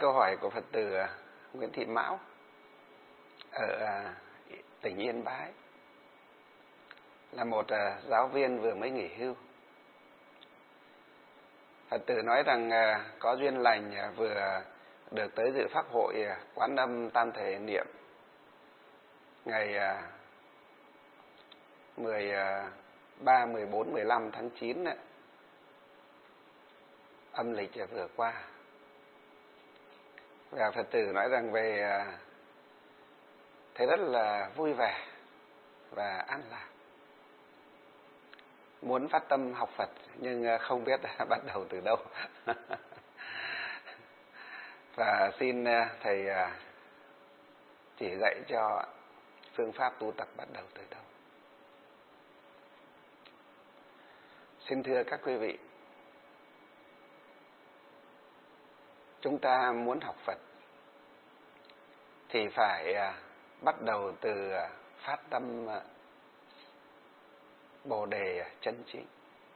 câu hỏi của Phật tử Nguyễn Thị Mão ở tỉnh Yên Bái, là một giáo viên vừa mới nghỉ hưu. Phật tử nói rằng có duyên lành vừa được tới dự pháp hội Quán Âm Tam Thể Niệm ngày 13, 14, 15 tháng 9 âm lịch vừa qua. Và Phật tử nói rằng về thấy rất là vui vẻ và an lạc, muốn phát tâm học Phật nhưng không biết bắt đầu từ đâu. Và xin thầy chỉ dạy cho phương pháp tu tập bắt đầu từ đâu. Xin thưa các quý vị, chúng ta muốn học Phật thì phải bắt đầu từ phát tâm Bồ Đề chân chính.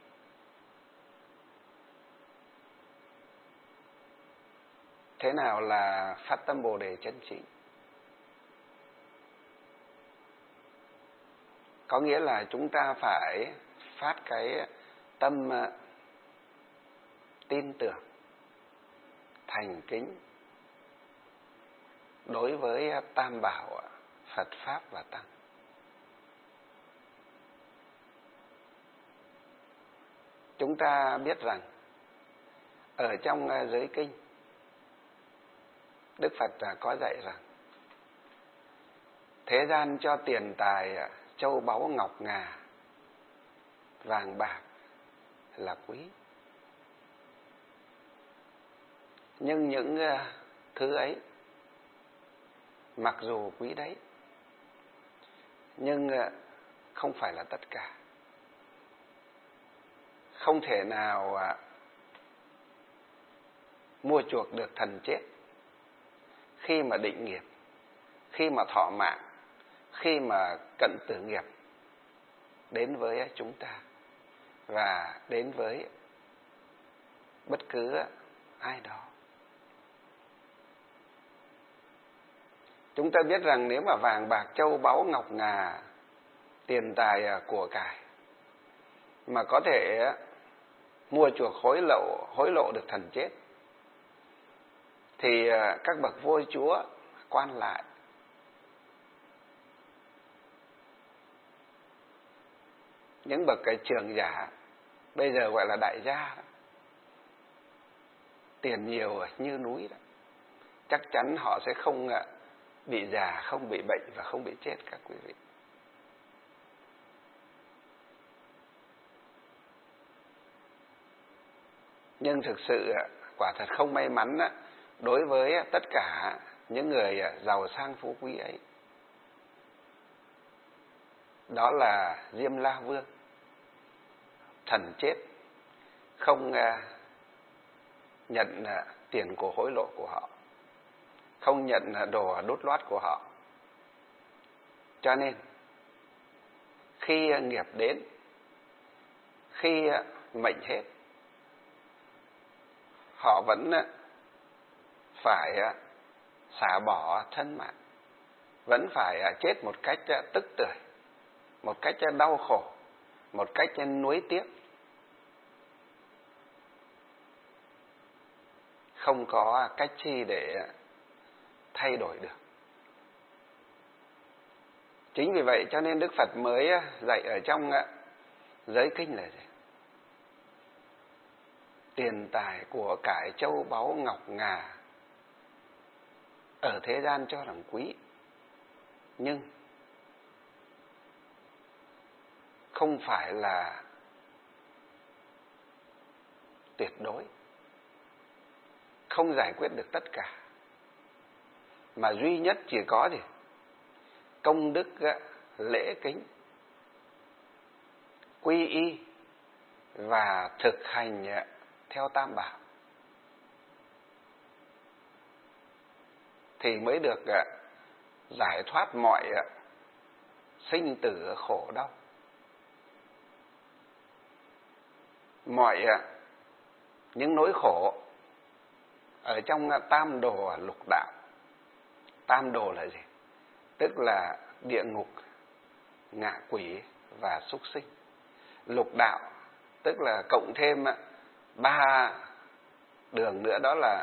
Thế nào là phát tâm Bồ Đề chân chính? Có nghĩa là chúng ta phải phát cái tâm tin tưởng, thành kính đối với Tam Bảo, Phật Pháp và Tăng. Chúng ta biết rằng ở trong giới kinh, Đức Phật có dạy rằng thế gian cho tiền tài, châu báu ngọc ngà, vàng bạc là quý. Nhưng những thứ ấy mặc dù quý đấy, nhưng không phải là tất cả. Không thể nào mua chuộc được thần chết khi mà định nghiệp, khi mà thọ mạng, khi mà cận tử nghiệp đến với chúng ta và đến với bất cứ ai đó. Chúng ta biết rằng nếu mà vàng bạc châu báu ngọc ngà, tiền tài của cải mà có thể mua chuộc hối lộ được thần chết, thì các bậc vua chúa, quan lại, những bậc trưởng giả, bây giờ gọi là đại gia, tiền nhiều như núi đó, chắc chắn họ sẽ không bị già, không bị bệnh và không bị chết các quý vị. Nhưng thực sự quả thật không may mắn đối với tất cả những người giàu sang phú quý ấy. Đó là Diêm La Vương, thần chết, không nhận tiền của hối lộ của họ, không nhận đồ đốt lót của họ. Cho nên khi nghiệp đến, khi mệnh hết, họ vẫn phải xả bỏ thân mạng, vẫn phải chết một cách tức tưởi, một cách đau khổ, một cách nuối tiếc, không có cách chi để thay đổi được. Chính vì vậy cho nên Đức Phật mới dạy ở trong giới kinh là gì? Tiền tài của cải châu báu ngọc ngà ở thế gian cho rằng quý, nhưng không phải là tuyệt đối, không giải quyết được tất cả, mà duy nhất chỉ có gì? Công đức, lễ kính, quy y và thực hành theo Tam Bảo thì mới được giải thoát mọi sinh tử khổ đau, mọi những nỗi khổ ở trong tam đồ lục đạo. Tam đồ là gì? Tức là địa ngục, ngạ quỷ và súc sinh. Lục đạo tức là cộng thêm 3 đường nữa, đó là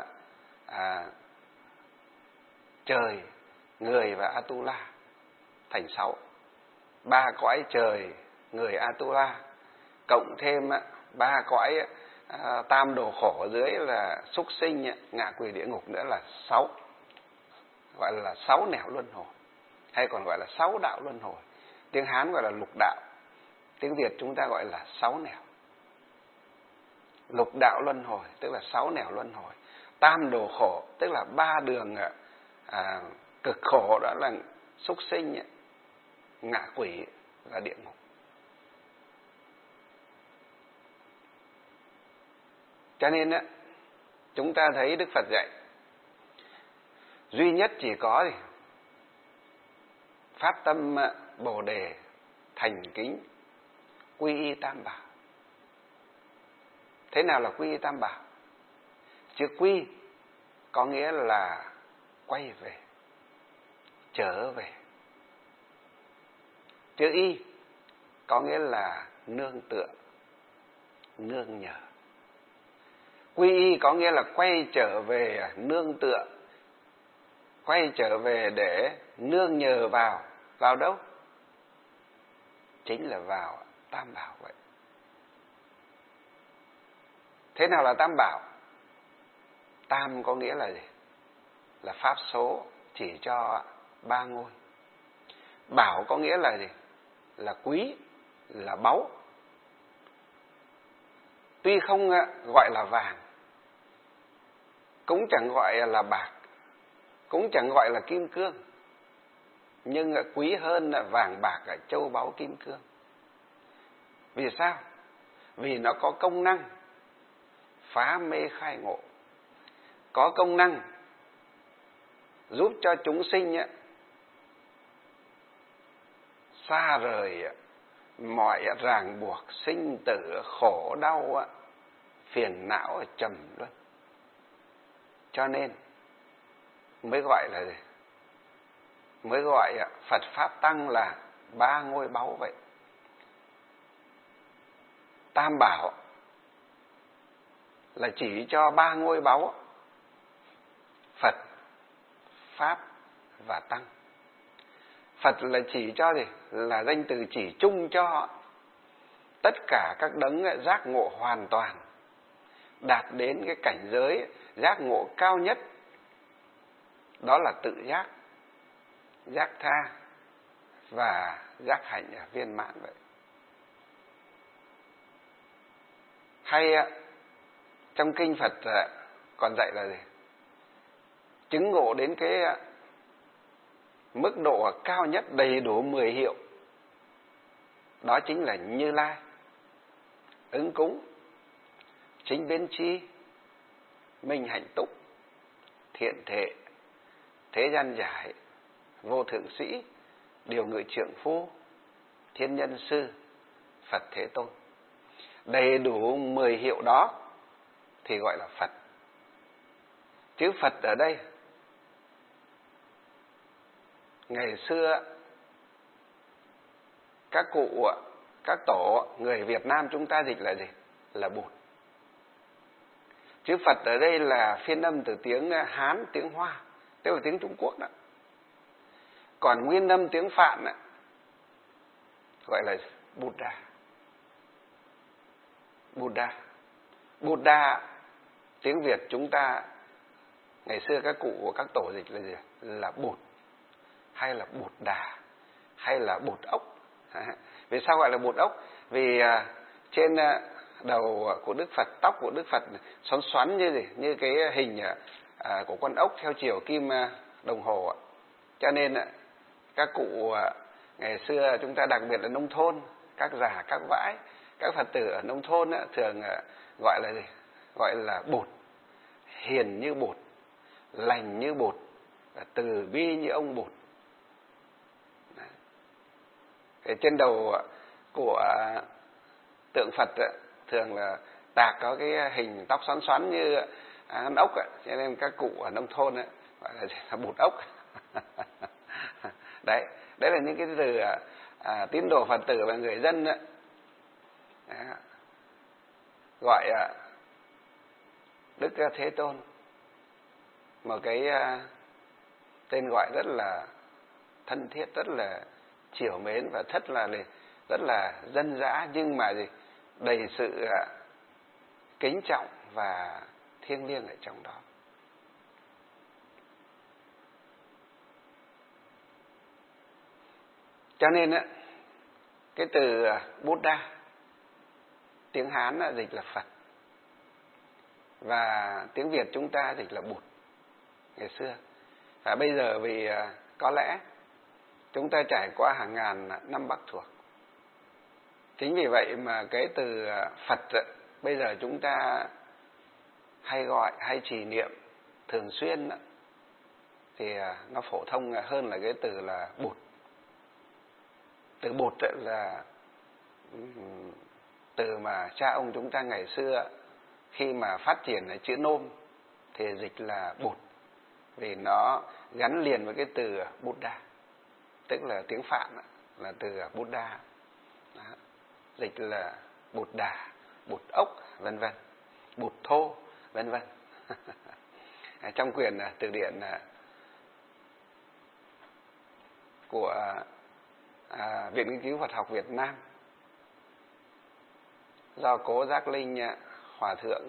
trời, người và Atula, thành 6. 3 cõi trời, người, Atula, cộng thêm 3 cõi tam đồ khổ ở dưới là súc sinh, ngạ quỷ, địa ngục nữa là 6. Gọi là 6 nẻo luân hồi, hay còn gọi là 6 đạo luân hồi. Tiếng Hán gọi là lục đạo, tiếng Việt chúng ta gọi là 6 nẻo. Lục đạo luân hồi tức là 6 nẻo luân hồi. Tam đồ khổ tức là 3 đường cực khổ, đó là súc sinh, ngạ quỷ và địa ngục. Cho nên chúng ta thấy Đức Phật dạy duy nhất chỉ có gì? Phát tâm Bồ Đề, thành kính, quy y Tam Bảo. Thế nào là quy y Tam Bảo? Chữ quy có nghĩa là quay về, trở về. Chữ y có nghĩa là nương tựa, nương nhờ. Quy y có nghĩa là quay trở về, nương tựa, quay trở về để nương nhờ vào. Vào đâu? Chính là vào Tam Bảo vậy. Thế nào là Tam Bảo? Tam có nghĩa là gì? Là pháp số chỉ cho 3 ngôi. Bảo có nghĩa là gì? Là quý, là báu. Tuy không gọi là vàng, cũng chẳng gọi là bạc, cũng chẳng gọi là kim cương, nhưng quý hơn là vàng bạc, châu báu, kim cương. Vì sao? Vì nó có công năng phá mê khai ngộ, có công năng giúp cho chúng sinh xa rời mọi ràng buộc sinh tử, khổ đau, phiền não, trầm luân. Cho nên mới gọi là gì? Mới gọi Phật Pháp Tăng là 3 ngôi báu vậy. Tam Bảo là chỉ cho 3 ngôi báu: Phật, Pháp và Tăng. Phật là chỉ cho gì? Là danh từ chỉ chung cho tất cả các đấng giác ngộ hoàn toàn, đạt đến cái cảnh giới giác ngộ cao nhất, đó là tự giác, giác tha và giác hạnh viên mãn vậy. Hay trong kinh Phật còn dạy là gì? Chứng ngộ đến cái mức độ cao nhất, đầy đủ 10 hiệu, đó chính là Như Lai, ứng cúng, chính biến chi, minh hạnh túc, thiện thệ, thế gian giải, vô thượng sĩ, điều ngự trượng phu, thiên nhân sư, Phật Thế Tôn. Đầy đủ 10 hiệu đó thì gọi là Phật. Chữ Phật ở đây, ngày xưa các cụ, các tổ người Việt Nam chúng ta dịch là gì? Là Bụt. Chữ Phật ở đây là phiên âm từ tiếng Hán, tiếng Hoa, tức là tiếng Trung Quốc đó. Còn nguyên âm tiếng Phạn gọi là Buddha. Buddha. Buddha tiếng Việt chúng ta ngày xưa các cụ của các tổ dịch là gì? Là Bụt, hay là Bụt Đà, hay là Bụt ốc. Vì sao gọi là Bụt ốc? Vì trên đầu của Đức Phật, tóc của Đức Phật xoắn xoắn như gì? Như cái hình của con ốc theo chiều kim đồng hồ. Cho nên các cụ ngày xưa chúng ta, đặc biệt là nông thôn, các già, các vãi, các Phật tử ở nông thôn thường gọi là gì? Gọi là Bụt. Hiền như Bụt, lành như Bụt, từ bi như ông Bụt. Trên đầu của tượng Phật thường là tạc có cái hình tóc xoắn xoắn như ăn ốc ấy. Cho nên các cụ ở nông thôn ấy, gọi là bụt ốc. Đấy là những cái từ tín đồ Phật tử và người dân ấy, gọi Đức Thế Tôn một cái tên gọi rất là thân thiết, rất là chiều mến và rất là dân dã, nhưng mà đầy sự kính trọng và thiêng liêng ở trong đó. Cho nên á, cái từ Buddha tiếng Hán dịch là Phật, và tiếng Việt chúng ta dịch là Bụt ngày xưa. Và bây giờ vì có lẽ chúng ta trải qua hàng ngàn năm Bắc thuộc, chính vì vậy mà cái từ Phật bây giờ chúng ta hay gọi, hay trì niệm thường xuyên thì nó phổ thông hơn là cái từ là Bụt. Từ Bụt là từ mà cha ông chúng ta ngày xưa khi mà phát triển chữ nôm thì dịch là Bụt, vì nó gắn liền với cái từ Buddha, tức là tiếng Phạn là từ Buddha. Đó. Dịch là Bụt Đà, Bụt ốc, vân vân, Bụt thô, vân vân. Trong quyển từ điển của Viện Nghiên cứu Phật học Việt Nam do Cố Giác Linh Hòa thượng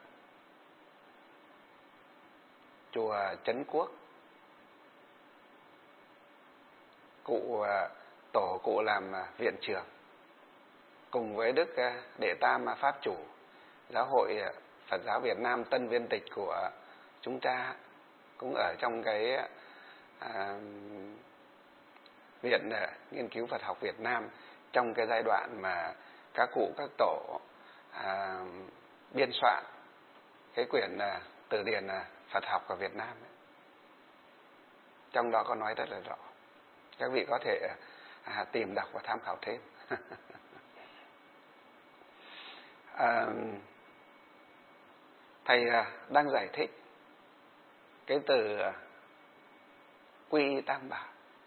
chùa Trấn Quốc, tổ cụ làm viện trưởng, cùng với Đức Đệ Tam Pháp Chủ Giáo hội Phật giáo Việt Nam Tân Viên Tịch của chúng ta, cũng ở trong cái Viện Nghiên cứu Phật học Việt Nam, trong cái giai đoạn mà các cụ các tổ biên soạn cái quyển từ điển Phật học ở Việt Nam ấy. Trong đó có nói rất là rõ, các vị có thể tìm đọc và tham khảo thêm. Thầy đang giải thích cái từ quy y tam bảo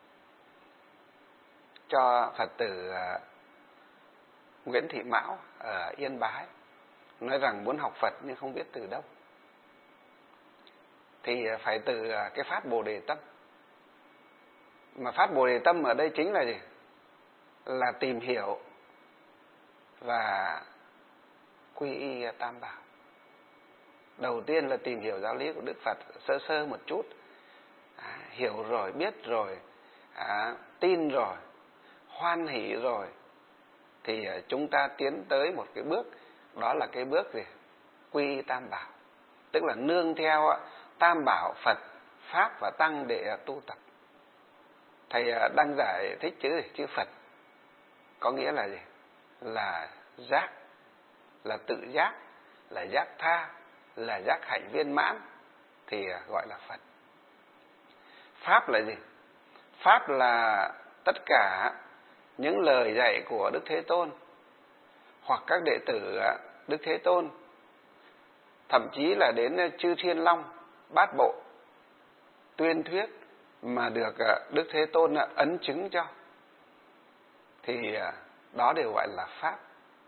cho Phật tử Nguyễn Thị Mão ở Yên Bái, nói rằng muốn học Phật nhưng không biết từ đâu, thì phải từ cái phát Bồ Đề Tâm. Mà phát Bồ Đề Tâm ở đây chính là gì? Là tìm hiểu và quy y tam bảo. Đầu tiên là tìm hiểu giáo lý của Đức Phật sơ sơ một chút, hiểu rồi, biết rồi, tin rồi, hoan hỷ rồi, thì chúng ta tiến tới một cái bước, đó là cái bước gì? Quy y tam bảo, tức là nương theo tam bảo Phật, Pháp và Tăng để tu tập. Thầy đang giải thích chữ Phật có nghĩa là gì? Là giác, là tự giác, là giác tha, là giác hạnh viên mãn, thì gọi là Phật. Pháp là gì? Pháp là tất cả những lời dạy của Đức Thế Tôn hoặc các đệ tử Đức Thế Tôn, thậm chí là đến chư Thiên Long, Bát Bộ, tuyên thuyết mà được Đức Thế Tôn ấn chứng cho, thì đó đều gọi là Pháp.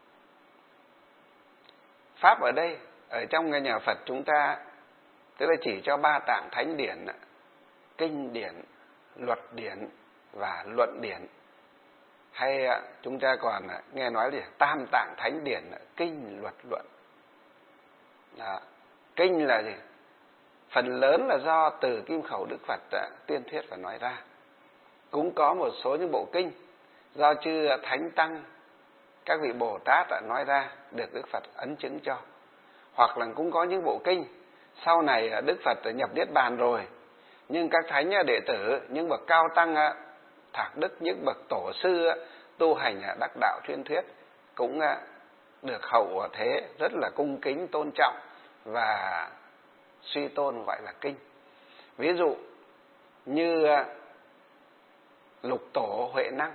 Pháp ở đây, ở trong cái nhà Phật chúng ta, tức là chỉ cho 3 tạng thánh điển: kinh điển, luật điển và luận điển. Hay chúng ta còn nghe nói là tam tạng thánh điển, kinh, luật, luận. Đó. Kinh là gì? Phần lớn là do từ kim khẩu Đức Phật tuyên thuyết và nói ra. Cũng có một số những bộ kinh do chư Thánh Tăng, các vị Bồ Tát nói ra, được Đức Phật ấn chứng cho. Hoặc là cũng có những bộ kinh sau này Đức Phật nhập Niết Bàn rồi, nhưng các thánh đệ tử, những bậc cao tăng thạc đức, những bậc tổ sư tu hành đắc đạo chuyên thuyết cũng được hậu thế rất là cung kính tôn trọng và suy tôn gọi là kinh. Ví dụ như Lục Tổ Huệ Năng,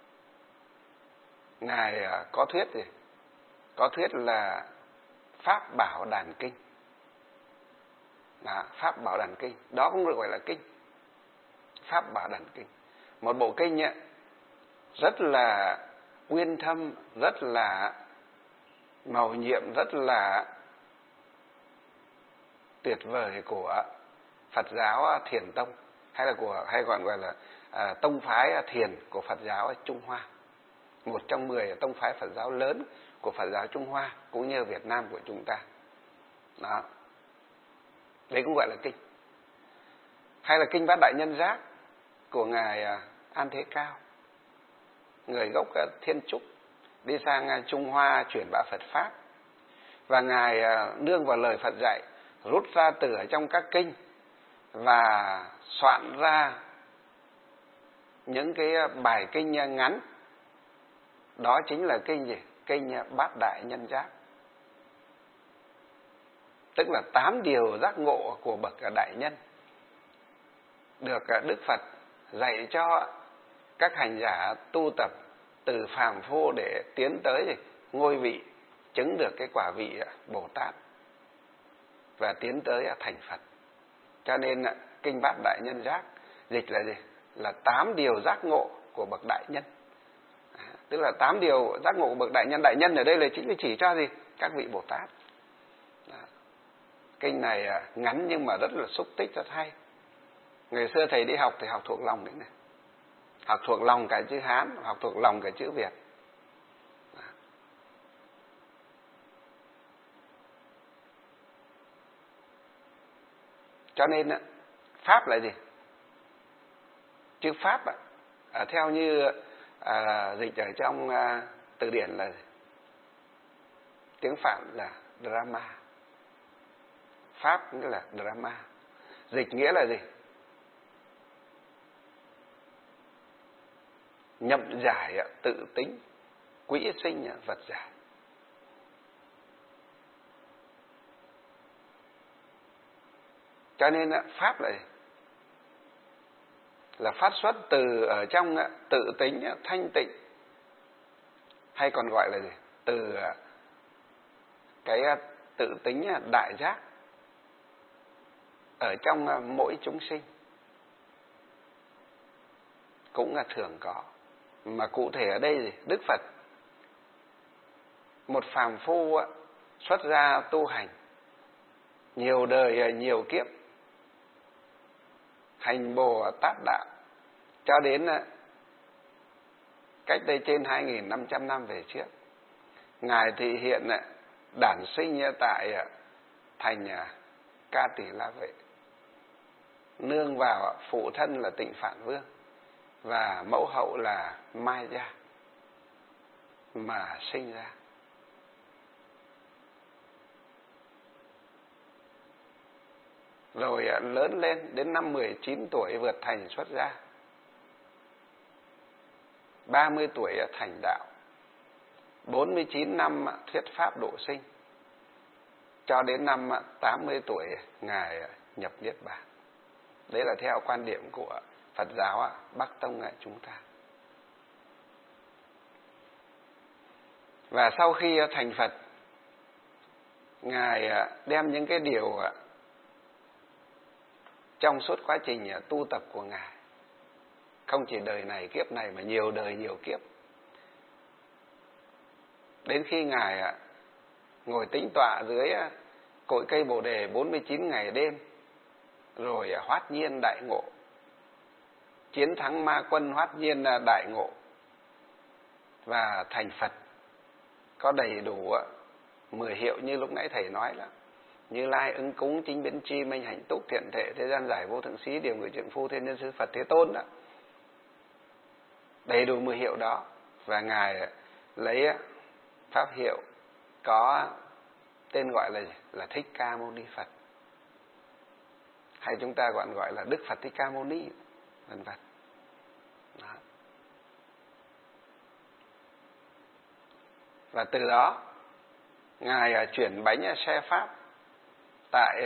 ngài có thuyết gì? Có thuyết là Pháp Bảo Đàn Kinh. Pháp Bảo Đàn Kinh, đó cũng được gọi là kinh. Pháp Bảo Đàn Kinh, một bộ kinh ấy, rất là uyên thâm, rất là mầu nhiệm, rất là tuyệt vời của Phật giáo Thiền Tông, hay còn gọi là tông phái Thiền của Phật giáo Trung Hoa, một trong 10 tông phái Phật giáo lớn của Phật giáo Trung Hoa cũng như Việt Nam của chúng ta. Đó, đấy cũng gọi là kinh. Hay là kinh Bát Đại Nhân Giác của ngài An Thế Cao, người gốc Thiên Trúc, đi sang Trung Hoa truyền bá Phật pháp, và ngài nương vào lời Phật dạy, rút ra từ ở trong các kinh và soạn ra những cái bài kinh ngắn. Đó chính là kinh gì? Kinh Bát Đại Nhân Giác, tức là 8 điều giác ngộ của bậc đại nhân, được Đức Phật dạy cho các hành giả tu tập từ phàm phu để tiến tới ngôi vị, chứng được cái quả vị Bồ Tát và tiến tới thành Phật. Cho nên kinh Bát Đại Nhân Giác dịch là gì? Là 8 điều giác ngộ của bậc đại nhân. Tức là 8 điều giác ngộ của bậc đại nhân. Đại nhân ở đây là chính là chỉ cho gì? Các vị Bồ Tát. Kinh này ngắn nhưng mà rất là xúc tích, rất hay. Ngày xưa thầy đi học thì học thuộc lòng đấy này, học thuộc lòng cả chữ Hán, học thuộc lòng cả chữ Việt. Cho nên pháp là gì? Chữ pháp theo như dịch ở trong từ điển là gì? Tiếng Phạn là drama. Pháp nghĩa là drama. Dịch nghĩa là gì? Nhậm giải, tự tính, quỹ sinh, vật giải. Cho nên pháp là phát xuất từ ở trong tự tính thanh tịnh, hay còn gọi là gì? Từ cái tự tính đại giác ở trong mỗi chúng sinh cũng là thường có. Mà cụ thể ở đây gì? Đức Phật, một phàm phu xuất gia tu hành nhiều đời nhiều kiếp, hành Bồ Tát đạo cho đến cách đây trên 2.500 năm về trước. Ngài thị hiện đản sinh tại thành Ca Tỳ La Vệ, nương vào phụ thân là Tịnh Phạn Vương và mẫu hậu là Mai Gia mà sinh ra. Rồi lớn lên đến năm 19 tuổi vượt thành xuất gia, 30 tuổi thành đạo, 49 năm thuyết pháp độ sinh, cho đến năm 80 tuổi Ngài nhập Niết Bàn. Đấy là theo quan điểm của Phật giáo Bắc Tông chúng ta. Và sau khi thành Phật, Ngài đem những cái điều trong suốt quá trình tu tập của Ngài, không chỉ đời này kiếp này mà nhiều đời nhiều kiếp, đến khi Ngài ngồi tĩnh tọa dưới cội cây Bồ Đề 49 ngày đêm, rồi hoát nhiên đại ngộ, chiến thắng ma quân, hoát nhiên đại ngộ và thành Phật, có đầy đủ 10 hiệu như lúc nãy thầy nói là Như Lai, ứng cúng, chính biến tri, minh hạnh túc, thiện thể, thế gian giải, vô thượng sĩ, điều người trượng phu, thiên nhân sư, Phật Thế Tôn đó. Đầy đủ 10 hiệu đó. Và Ngài lấy pháp hiệu có tên gọi là Thích Ca Mâu Ni Phật, hay chúng ta gọi là Đức Phật Thích Ca Mâu Ni, vân vân. Và từ đó Ngài chuyển bánh xe pháp tại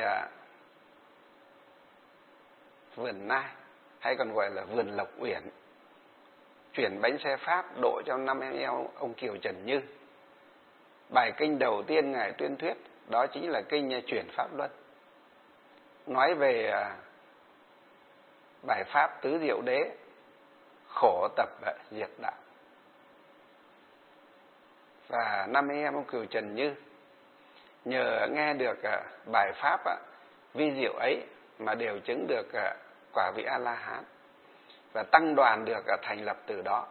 vườn Nai, hay còn gọi là vườn Lộc Uyển, chuyển bánh xe pháp độ cho 5 em ông Kiều Trần Như. Bài kinh đầu tiên Ngài tuyên thuyết đó chính là kinh chuyển Pháp Luân. nói về bài pháp tứ diệu đế, khổ tập diệt đạo. Và năm em ông Cửu Trần Như nhờ nghe được bài pháp vi diệu ấy mà đều chứng được quả vị A-la-hán, và tăng đoàn được thành lập từ đó.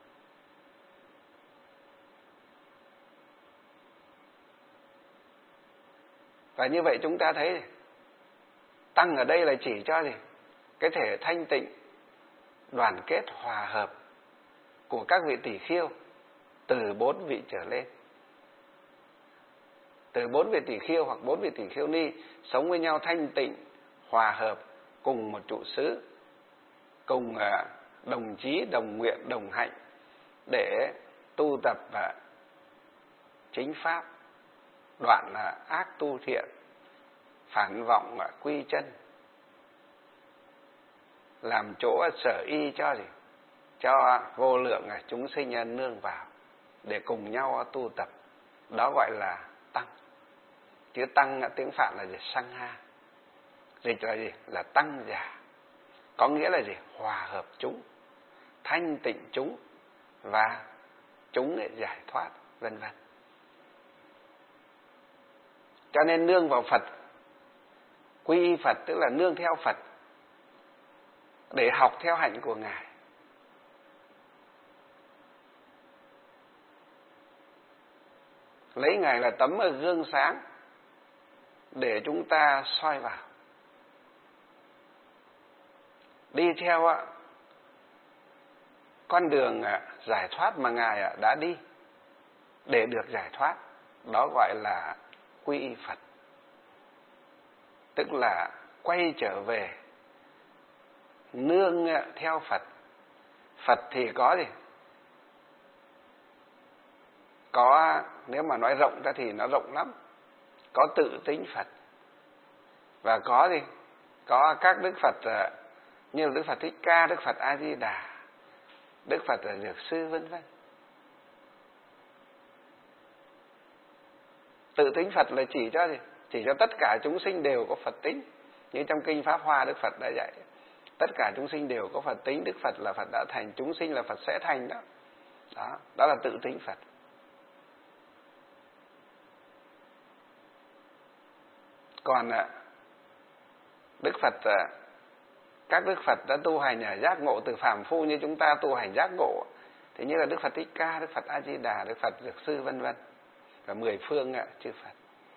Và như vậy chúng ta thấy tăng ở đây là chỉ cho gì? Cái thể thanh tịnh, đoàn kết, hòa hợp của các vị tỷ khiêu từ 4 vị trở lên. Từ 4 vị tỷ khiêu hoặc 4 vị tỷ khiêu ni sống với nhau thanh tịnh, hòa hợp, cùng một trụ xứ, cùng đồng chí, đồng nguyện, đồng hạnh để tu tập chính pháp, đoạn ác tu thiện, phản vọng quy chân, làm chỗ sở y cho gì? Cho vô lượng chúng sinh nương vào để cùng nhau tu tập. Đó gọi là tăng. Chứ tăng tiếng Phạn là gì? Sang ha. Dịch là gì? Là tăng giả. Có nghĩa là gì? Hòa hợp chúng, thanh tịnh chúng, và chúng giải thoát, vân vân. Cho nên nương vào Phật, quy y Phật tức là nương theo Phật để học theo hạnh của Ngài. Lấy Ngài là tấm gương sáng để chúng ta soi vào. Đi theo con đường giải thoát mà Ngài đã đi để được giải thoát. Đó gọi là quy y Phật. Tức là quay trở về nương theo Phật. Phật thì có gì? Có, nếu mà nói rộng ra thì nó rộng lắm. Có tự tính Phật. Và có gì? Có các Đức Phật như Đức Phật Thích Ca, Đức Phật A Di Đà, Đức Phật Dược Sư, vân vân. Tự tính Phật là chỉ cho gì? Chỉ cho tất cả chúng sinh đều có Phật tính. Như trong kinh Pháp Hoa Đức Phật đã dạy, tất cả chúng sinh đều có Phật tính. Đức Phật là Phật đã thành, chúng sinh là Phật sẽ thành đó. Đó là tự tính Phật. Còn Đức Phật, các Đức Phật đã tu hành giác ngộ từ phàm phu như chúng ta tu hành giác ngộ, thì như là Đức Phật Thích Ca, Đức Phật A Di Đà, Đức Phật Dược Sư, vân vân, và 10 phương chư Phật.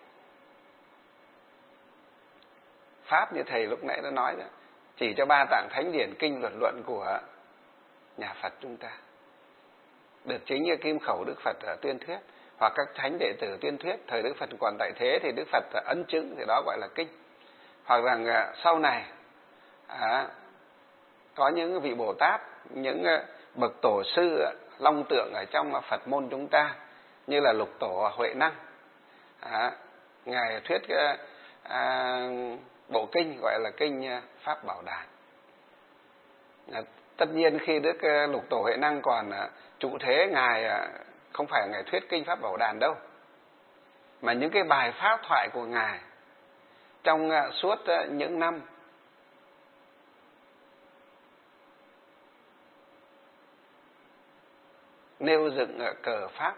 Pháp như thầy lúc nãy đã nói đó, chỉ cho 3 tạng thánh điển kinh luật luận của nhà Phật chúng ta, được chính như kim khẩu Đức Phật tuyên thuyết, hoặc các thánh đệ tử tuyên thuyết. Thời Đức Phật còn tại thế thì Đức Phật ấn chứng, thì đó gọi là kinh. Hoặc rằng sau này có những vị Bồ Tát, những bậc tổ sư long tượng ở trong Phật môn chúng ta, như là Lục Tổ Huệ Năng, Ngài thuyết bộ kinh gọi là kinh Pháp Bảo Đàn. Tất nhiên khi Đức Lục Tổ Huệ Năng còn trụ thế, Ngài không phải Ngài thuyết kinh Pháp Bảo Đàn đâu, mà những cái bài pháp thoại của Ngài trong suốt những năm nêu dựng cờ pháp,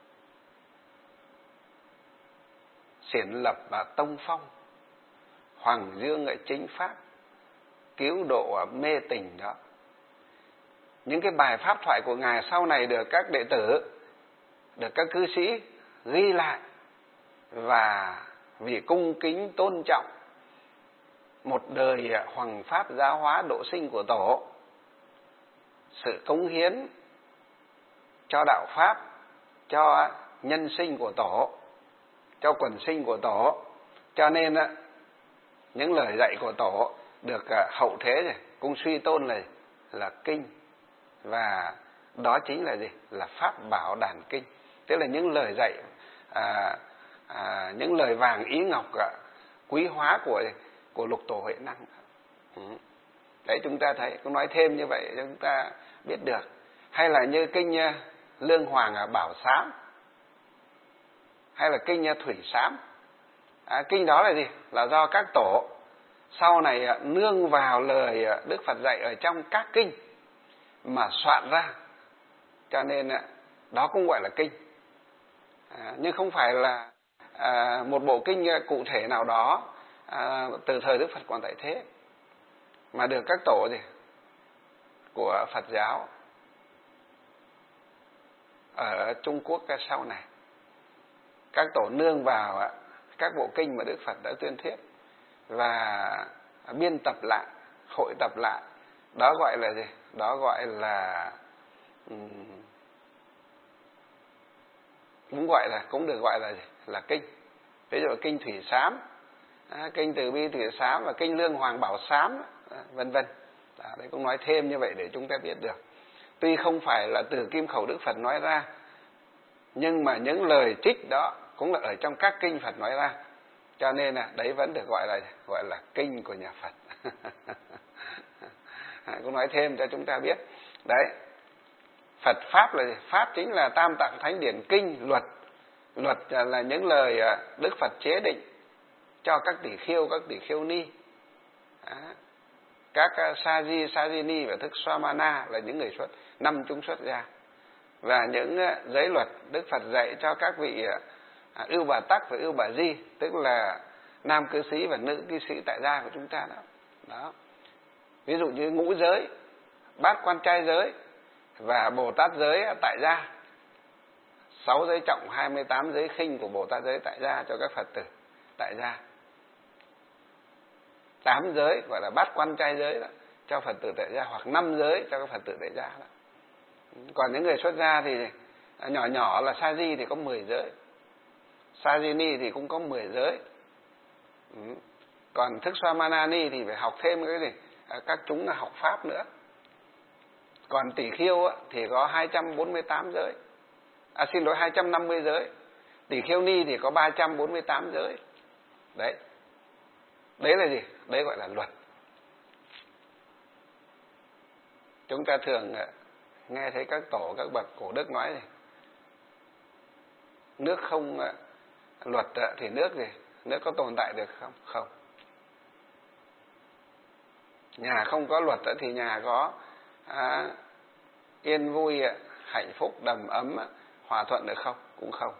xiển lập và tông phong, hoàng dương chính pháp, cứu độ mê tình đó. Những cái bài pháp thoại của Ngài sau này được các đệ tử, được các cư sĩ ghi lại, và vì cung kính tôn trọng một đời hoằng pháp giáo hóa độ sinh của Tổ, sự cống hiến cho đạo pháp, cho nhân sinh của Tổ, cho quần sinh của Tổ, cho nên những lời dạy của Tổ được hậu thế cung suy tôn là kinh. Và đó chính là gì? Là Pháp Bảo Đàn Kinh. Tức là những lời dạy, những lời vàng ý ngọc quý hóa của Lục Tổ Huệ Năng. Đấy, chúng ta thấy, cũng nói thêm như vậy cho chúng ta biết được. Hay là như kinh Lương Hoàng Bảo Sám, hay là kinh Thủy Sám. Kinh đó là gì? Là do các tổ sau này nương vào lời Đức Phật dạy ở trong các kinh mà soạn ra, cho nên đó cũng gọi là kinh. Nhưng không phải là một bộ kinh cụ thể nào đó từ thời Đức Phật còn tại thế, mà được các tổ của Phật giáo ở Trung Quốc sau này, các tổ nương vào các bộ kinh mà Đức Phật đã tuyên thuyết và biên tập lại, hội tập lại. Đó gọi là gì? Đó gọi là cũng được gọi là gì? Là kinh. Ví dụ kinh Thủy Sám, kinh Từ Bi Thủy Sám và kinh Lương Hoàng Bảo Sám, vân vân. Đấy cũng nói thêm như vậy để chúng ta biết được. Tuy không phải là từ kim khẩu Đức Phật nói ra, nhưng mà những lời trích đó cũng là ở trong các kinh Phật nói ra, cho nên là đấy vẫn được gọi là kinh của nhà Phật. Cũng nói thêm cho chúng ta biết. Đấy, Phật pháp là gì? Pháp chính là Tam Tạng Thánh Điển, kinh, luật. Luật là những lời Đức Phật chế định cho các tỷ khiêu, các tỷ khiêu ni, các sa-di, sa-di-ni và thức Swamana là những người năm chúng xuất gia. Và những giới luật Đức Phật dạy cho các vị ưu bà tắc và ưu bà di, tức là nam cư sĩ và nữ cư sĩ tại gia của chúng ta đó. Ví dụ như ngũ giới, bát quan trai giới và Bồ Tát giới tại gia, 6 giới trọng, 28 giới khinh của Bồ Tát giới tại gia cho các Phật tử tại gia, 8 giới gọi là bát quan trai giới đó, cho Phật tử tại gia, hoặc 5 giới cho các Phật tử tại gia đó. Còn những người xuất gia thì nhỏ nhỏ là sa di thì có 10 giới, sa di ni thì cũng có 10 giới. Còn thức Swamana ni thì phải học thêm cái gì? Các chúng là học pháp nữa. Còn tỷ khiêu thì có 248 giới. 250 giới. Tỷ khiêu ni thì có 348 giới. Đấy. Đấy là gì? Đấy gọi là luật. Chúng ta thường nghe thấy các tổ, các bậc cổ đức nói gì? Nước không luật thì nước gì? Nước có tồn tại được không? Không. Nhà không có luật thì nhà có yên vui, hạnh phúc, đầm ấm, hòa thuận được không? Cũng không.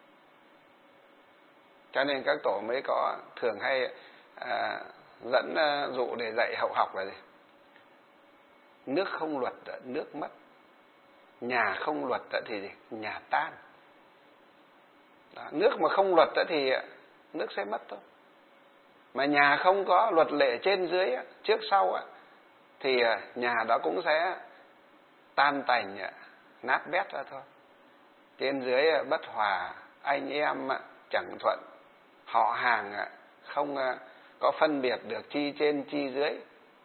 Cho nên các tổ mới có thường hay dẫn dụ để dạy hậu học là gì? Nước không luật nước mất. Nhà không luật thì gì? Nhà tan. Đó. Nước mà không luật thì nước sẽ mất thôi. Mà nhà không có luật lệ trên dưới, trước sau thì nhà đó cũng sẽ tan tành, nát bét ra thôi. Trên dưới bất hòa, anh em chẳng thuận, họ hàng không có phân biệt được chi trên chi dưới,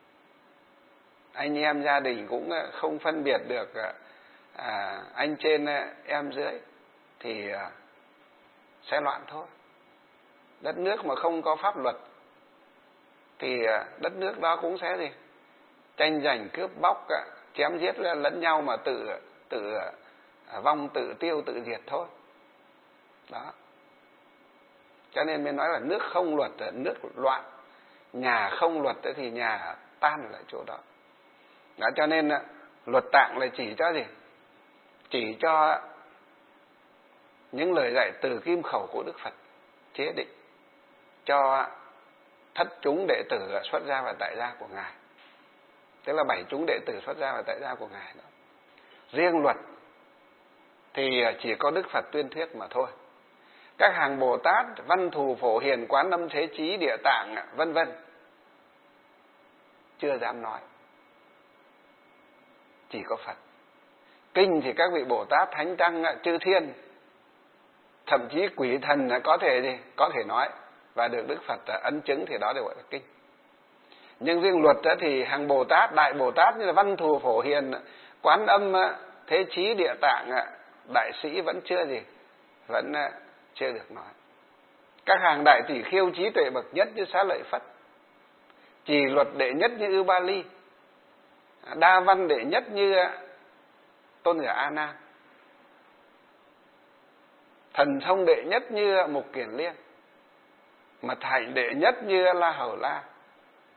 anh em gia đình cũng không phân biệt được anh trên em dưới, thì sẽ loạn thôi. Đất nước mà không có pháp luật thì đất nước đó cũng sẽ gì? Tranh giành cướp bóc, chém giết lẫn nhau mà tự vong, tự tiêu, tự diệt thôi. Đó. Cho nên mới nói là nước không luật nước loạn, nhà không luật thì nhà tan ở chỗ đó. Đó, cho nên luật tạng là chỉ cho gì? Chỉ cho những lời dạy từ kim khẩu của Đức Phật chế định cho thất chúng đệ tử xuất gia và tại gia của Ngài. Tức là 7 chúng đệ tử xuất gia và tại gia của Ngài đó. Riêng luật thì chỉ có Đức Phật tuyên thuyết mà thôi. Các hàng Bồ Tát, Văn Thù, Phổ Hiền, Quán Âm, Thế Chí, Địa Tạng, vân vân chưa dám nói. Chỉ có Phật. Kinh thì các vị Bồ Tát, Thánh Tăng, Chư Thiên, thậm chí quỷ thần có thể gì? Có thể nói và được Đức Phật ấn chứng thì đó đều gọi là kinh. Nhưng riêng luật thì hàng Bồ Tát, Đại Bồ Tát như là Văn Thù, Phổ Hiền, Quán Âm, Thế Chí, Địa Tạng, Đại Sĩ vẫn chưa gì? Vẫn chưa được nói. Các hàng đại tỷ khiêu trí tuệ bậc nhất như Xá Lợi Phất, trì luật đệ nhất như Ưu Ba Ly, đa văn đệ nhất như Tôn Giả A Nan, thần thông đệ nhất như Mục Kiền Liên, mật hạnh đệ nhất như La Hầu La,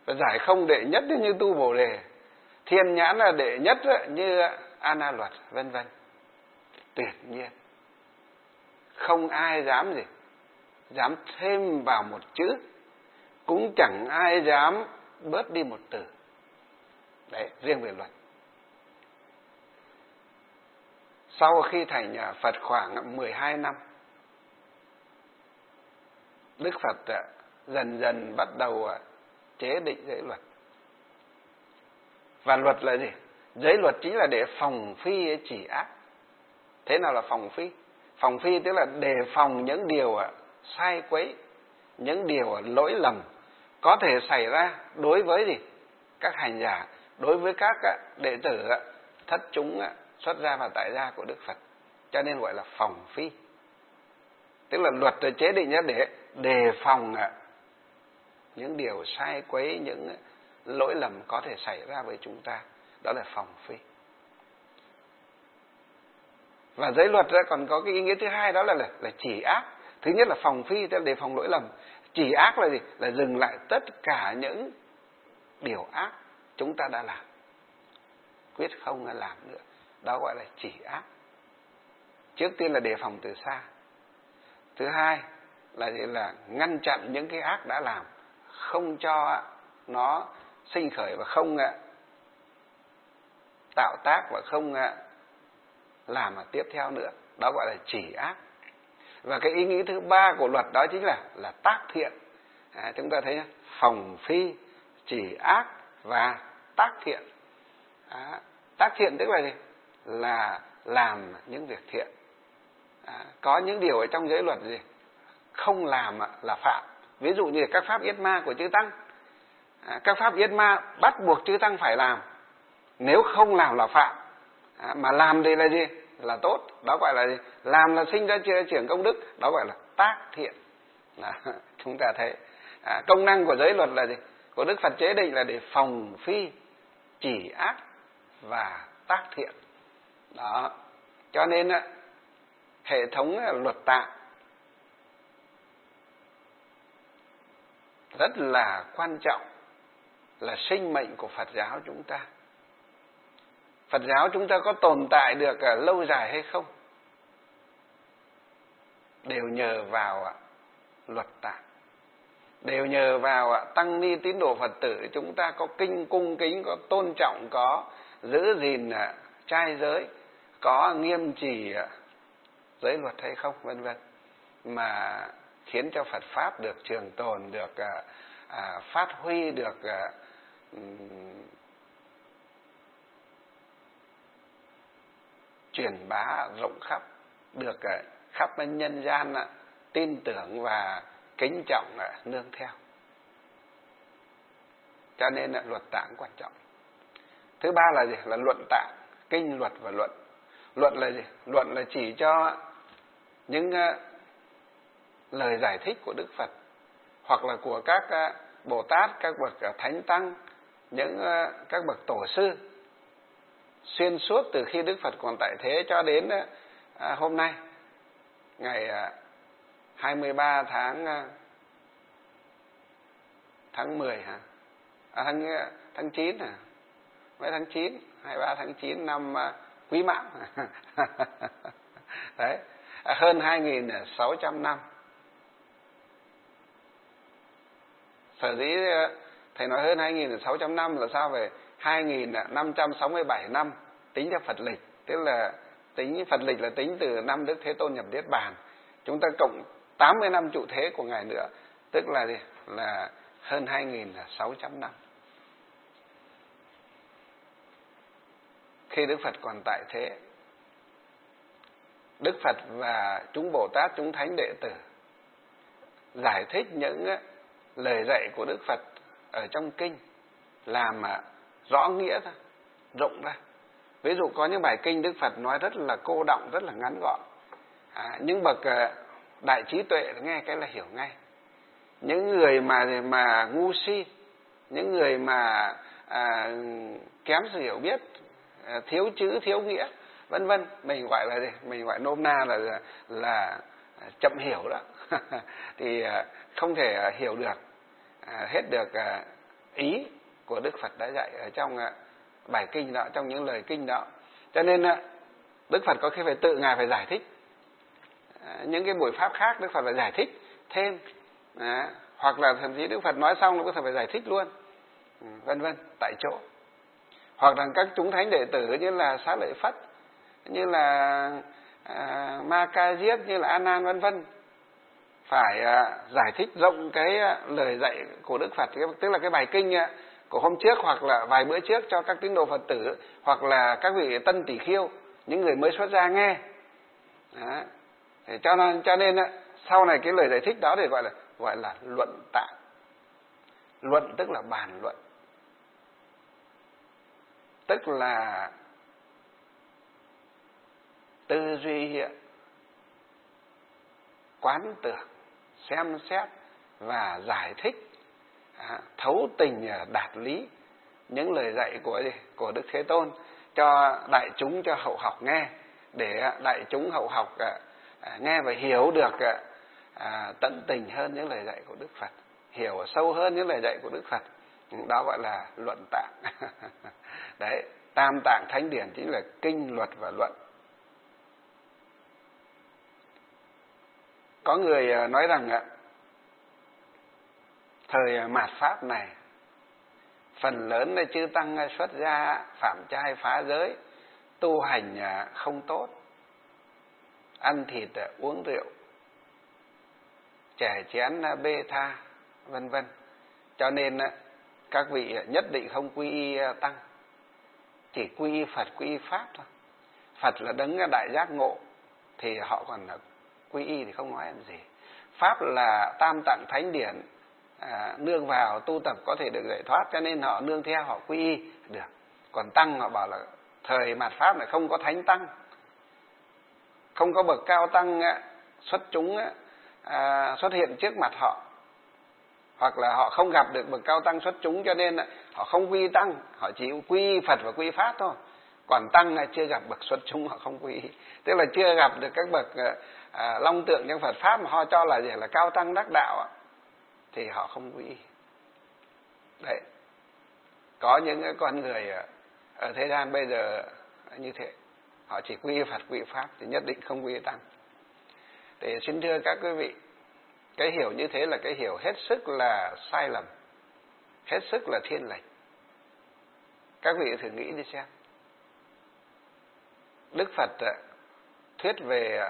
và giải không đệ nhất như Tu Bồ Đề, thiên nhãn là đệ nhất như A Na Luật, vân vân. Tuyệt nhiên không ai dám gì, dám thêm vào một chữ, cũng chẳng ai dám bớt đi một từ. Đấy, riêng về luật. Sau khi thành Phật khoảng 12 năm, Đức Phật dần dần bắt đầu chế định giới luật. Và luật là gì? Giới luật chính là để phòng phi chỉ ác. Thế nào là phòng phi? Phòng phi tức là đề phòng những điều sai quấy, những điều lỗi lầm có thể xảy ra đối với gì? Các hành giả, đối với các đệ tử thất chúng xuất gia và tại gia của Đức Phật. Cho nên gọi là phòng phi. Tức là luật chế định ra để đề phòng những điều sai quấy, những lỗi lầm có thể xảy ra với chúng ta. Đó là phòng phi. Và giới luật còn có cái ý nghĩa thứ hai, đó là chỉ ác. Thứ nhất là phòng phi, tức là đề phòng lỗi lầm. Chỉ ác là gì? Là dừng lại tất cả những điều ác chúng ta đã làm, quyết không làm nữa. Đó gọi là chỉ ác. Trước tiên là đề phòng từ xa. Thứ hai là gì? Là ngăn chặn những cái ác đã làm, không cho nó sinh khởi và không tạo tác và không làm tiếp theo nữa. Đó gọi là chỉ ác. Và cái ý nghĩa thứ ba của luật đó chính là tác thiện. Chúng ta thấy phòng phi, chỉ ác và tác thiện. Tác thiện tức là gì? Là làm những việc thiện. Có những điều ở trong giới luật gì? Không làm là phạm. Ví dụ như các pháp yết ma của chư Tăng. Các pháp yết ma bắt buộc chư Tăng phải làm. Nếu không làm là phạm. Mà làm đây là gì? Là tốt. Đó gọi là gì? Làm là sinh ra trưởng công đức. Đó gọi là tác thiện. Chúng ta thấy công năng của giới luật là gì? Của Đức Phật chế định là để phòng phi, chỉ ác và tác thiện. Đó. Cho nên hệ thống luật tạng rất là quan trọng, là sinh mệnh của Phật giáo chúng ta. Phật giáo chúng ta có tồn tại được lâu dài hay không đều nhờ vào luật tạng, đều nhờ vào tăng ni tín đồ Phật tử chúng ta có cung kính, có tôn trọng, có giữ gìn trai giới, có nghiêm trì giới luật hay không, vân vân, mà khiến cho Phật pháp được trường tồn, được phát huy, được truyền bá rộng khắp, được khắp nhân gian tin tưởng và kính trọng nương theo. Cho nên luật tạng quan trọng. Thứ ba là gì? Là luận tạng, kinh, luật và luận. Luận là gì? Luận là chỉ cho những lời giải thích của Đức Phật, hoặc là của các Bồ Tát, các bậc Thánh Tăng, những các bậc Tổ sư xuyên suốt từ khi Đức Phật còn tại thế cho đến hôm nay, ngày 23 tháng 10 hả? Tháng 9 hả? Mấy tháng 9, 23 tháng 9 năm Quý Mão. Đấy, hơn 2.600 năm. Sở dĩ thầy nói hơn 2.600 năm là sao? Về 2.567 năm tính theo Phật lịch. Tức là tính Phật lịch là tính từ năm Đức Thế Tôn nhập Niết Bàn. Chúng ta cộng 80 năm trụ thế của Ngài nữa, tức là gì? Là hơn 2.600 năm. Khi Đức Phật còn tại thế, Đức Phật và chúng Bồ Tát, chúng Thánh Đệ Tử giải thích những lời dạy của Đức Phật ở trong kinh, làm rõ nghĩa ra, rộng ra. Ví dụ có những bài kinh Đức Phật nói rất là cô đọng, rất là ngắn gọn. Những bậc đại trí tuệ nghe cái là hiểu ngay. Những người mà ngu si, những người mà kém sự hiểu biết, thiếu chữ, thiếu nghĩa, vân vân, mình gọi là gì? Mình gọi nôm na là chậm hiểu đó. Thì không thể hiểu được hết được ý của Đức Phật đã dạy ở trong bài kinh đó, trong những lời kinh đó. Cho nên Đức Phật có khi phải tự Ngài phải giải thích. Những cái buổi pháp khác Đức Phật phải giải thích thêm. Hoặc là thậm chí Đức Phật nói xong Đức Phật phải giải thích luôn, vân vân, tại chỗ. Hoặc là các chúng thánh đệ tử như là Xá Lợi Phất, như là Ma Ca Diếp, như là A Nan, vân vân, phải giải thích rộng cái lời dạy của Đức Phật, tức là cái bài kinh của hôm trước hoặc là vài bữa trước cho các tín đồ Phật tử, hoặc là các vị tân tỷ khiêu, những người mới xuất gia nghe. Đó. Cho nên sau này cái lời giải thích đó thì gọi là luận tạng. Luận tức là bàn luận, tức là tư duy, quán tưởng, xem xét và giải thích thấu tình đạt lý những lời dạy của Đức Thế Tôn cho đại chúng, cho hậu học nghe, để đại chúng hậu học nghe và hiểu được tận tình hơn những lời dạy của Đức Phật, hiểu sâu hơn những lời dạy của Đức Phật. Đó gọi là luận tạng. Đấy, tam tạng thánh điển chính là kinh, luật và luận. Có người nói rằng thời mạt Pháp này, phần lớn là chư tăng xuất gia phạm trai phá giới, tu hành không tốt, ăn thịt uống rượu, chè chén bê tha, vân vân. Cho nên các vị nhất định không quy y tăng, chỉ quy y Phật, quy y Pháp thôi. Phật là đấng đại giác ngộ thì họ còn quy y thì không nói làm gì. Pháp là tam tạng thánh điển, nương vào tu tập có thể được giải thoát, cho nên họ nương theo, họ quy y được. Còn tăng họ bảo là thời mạt Pháp này không có thánh tăng, không có bậc cao tăng xuất chúng xuất hiện trước mặt họ, hoặc là họ không gặp được bậc cao tăng xuất chúng, cho nên họ không quy tăng, họ chỉ quy Phật và quy Pháp thôi. Còn tăng là chưa gặp bậc xuất chúng, họ không quy, tức là chưa gặp được các bậc long tượng trong Phật Pháp mà họ cho là gì, là cao tăng đắc đạo, thì họ không quy. Đấy, có những con người ở thế gian bây giờ như thế, họ chỉ quy Phật, quy Pháp thì nhất định không quy tăng. Thì xin thưa các quý vị, cái hiểu như thế là cái hiểu hết sức là sai lầm, hết sức là thiên lệch. Các vị thử nghĩ đi xem. Đức Phật thuyết về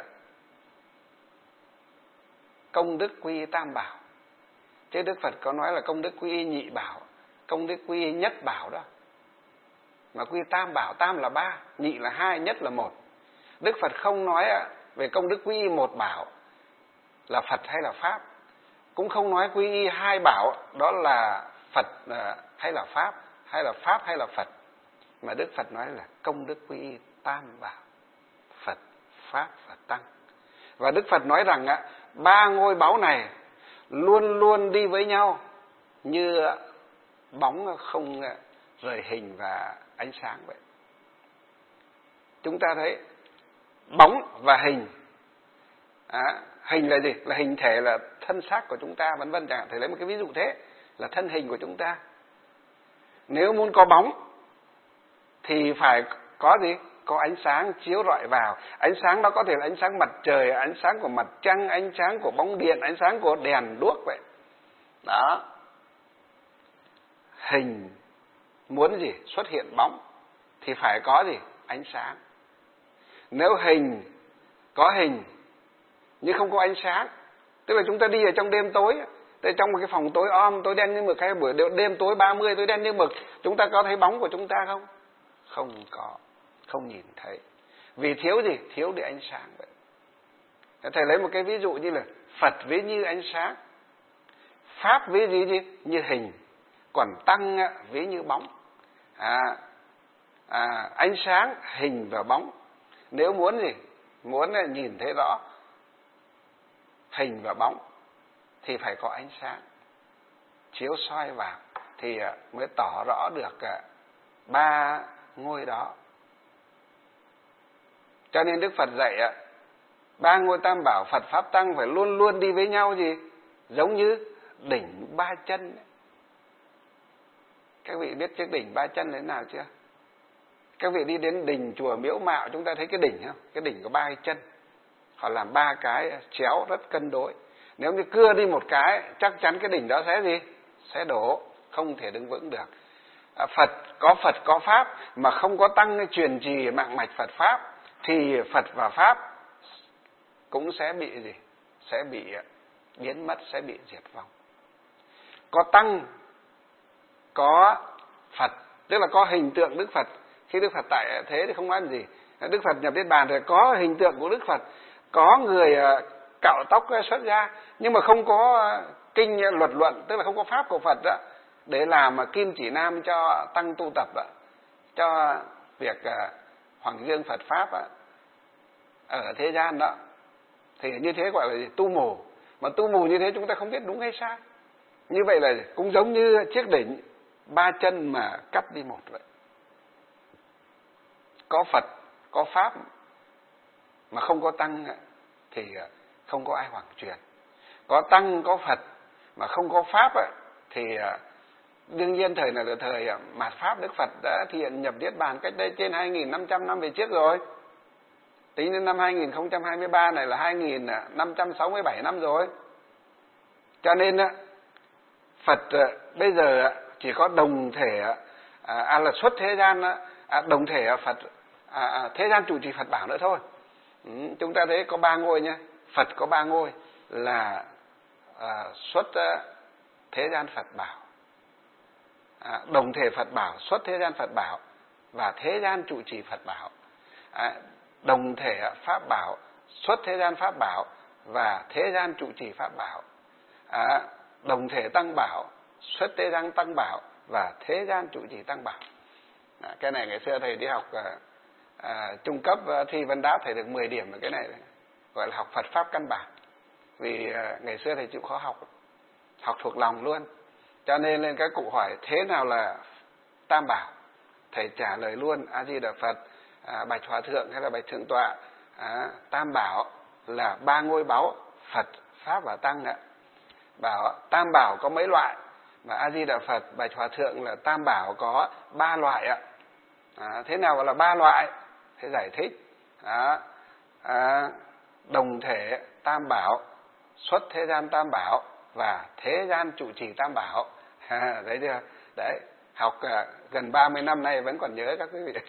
công đức quy y tam bảo, chứ Đức Phật có nói là công đức quy y nhị bảo, công đức quy y nhất bảo đó. Mà quy tam bảo, tam là 3, nhị là 2, nhất là 1. Đức Phật không nói về công đức quy y một bảo là Phật hay là Pháp, cũng không nói quy y 2 bảo đó là Phật hay là Pháp, hay là Pháp hay là Phật, mà Đức Phật nói là công đức quy y tam bảo, Phật, Pháp và Tăng. Và Đức Phật nói rằng 3 ngôi báu này luôn luôn đi với nhau như bóng không rời hình và ánh sáng vậy. Chúng ta thấy bóng và hình, hình là gì? Là hình thể, là thân xác của chúng ta, vân vân. Chẳng hạn thầy lấy một cái ví dụ thế, là thân hình của chúng ta. Nếu muốn có bóng thì phải có gì? Có ánh sáng chiếu rọi vào. Ánh sáng đó có thể là ánh sáng mặt trời, ánh sáng của mặt trăng, ánh sáng của bóng điện, ánh sáng của đèn đuốc vậy. Đó. Hình muốn gì? Xuất hiện bóng thì phải có gì? Ánh sáng. Nếu hình có hình nhưng không có ánh sáng, tức là chúng ta đi ở trong đêm tối, trong một cái phòng tối om, tối đen như mực, hay buổi đêm tối 30 tối đen như mực, chúng ta có thấy bóng của chúng ta không? Không có, không nhìn thấy. Vì thiếu gì? Thiếu đi ánh sáng vậy. Thầy lấy một cái ví dụ như là Phật ví như ánh sáng, Pháp ví gì? Như hình, còn Tăng ví như bóng. Ánh sáng, hình và bóng. Nếu muốn gì? Muốn nhìn thấy rõ hình và bóng thì phải có ánh sáng chiếu soi vào thì mới tỏ rõ được 3 ngôi đó. Cho nên Đức Phật dạy 3 ngôi tam bảo Phật Pháp Tăng phải luôn luôn đi với nhau gì? Giống như đỉnh 3 chân. Các vị biết chiếc đỉnh 3 chân thế nào chưa? Các vị đi đến đình chùa Miễu Mạo, chúng ta thấy cái đỉnh không? Cái đỉnh có 3 cái chân. Họ làm 3 cái chéo rất cân đối. Nếu như cưa đi một cái, chắc chắn cái đỉnh đó sẽ gì? Sẽ đổ, không thể đứng vững được. Phật có Pháp mà không có tăng truyền trì mạng mạch Phật Pháp, thì Phật và Pháp cũng sẽ bị gì? Sẽ bị biến mất, sẽ bị diệt vong. Có tăng, có Phật, tức là có hình tượng Đức Phật. Khi Đức Phật tại thế thì không nói gì. Đức Phật nhập Niết Bàn thì có hình tượng của Đức Phật, có người cạo tóc xuất gia, nhưng mà không có kinh luật luận, tức là không có pháp của Phật đó, để làm kim chỉ nam cho tăng tu tập đó, cho việc hoằng dương Phật Pháp đó, ở thế gian đó. Thì như thế gọi là gì? Tu mù. Mà tu mù như thế chúng ta không biết đúng hay sai. Như vậy là cũng giống như chiếc đỉnh 3 chân mà cắt đi một vậy. Có Phật, có Pháp mà không có tăng thì không có ai hoằng truyền. Có tăng, có Phật mà không có Pháp thì đương nhiên thời này là thời mạt Pháp. Đức Phật đã thực hiện nhập Niết Bàn cách đây trên 2.500 năm về trước rồi. Tính đến năm 2023 này là 2.567 năm rồi. Cho nên Phật bây giờ chỉ có đồng thể là xuất thế gian, đồng thể Phật, thế gian trụ trì Phật bảo nữa thôi. Chúng ta thấy có 3 ngôi nhé. Phật có 3 ngôi là xuất thế gian Phật bảo, đồng thể Phật bảo, xuất thế gian Phật bảo và thế gian trụ trì Phật bảo. Đồng thể Pháp bảo, xuất thế gian Pháp bảo và thế gian trụ trì Pháp bảo. Đồng thể Tăng bảo, xuất thế gian Tăng bảo và thế gian trụ trì Tăng bảo. Cái này ngày xưa thầy đi học trung cấp thi vấn đáp thầy được 10 điểm ở cái này, gọi là học Phật Pháp căn bản. Vì ngày xưa thầy chịu khó học thuộc lòng luôn. Cho nên lên các cụ hỏi thế nào là Tam bảo, thầy trả lời luôn A Di Đà Phật, Bạch Hòa Thượng hay là Bạch Thượng Tọa. Tam bảo là 3 ngôi báu Phật, Pháp và Tăng ạ. Bảo Tam bảo có mấy loại, mà A Di Đà Phật, Bạch Hòa Thượng là Tam bảo có 3 loại ạ. Thế nào gọi là 3 loại? Thế giải thích đồng thể Tam bảo, xuất thế gian Tam bảo và thế gian trụ trì Tam bảo. Thấy chưa? Đấy, học gần 30 năm nay vẫn còn nhớ các quý vị.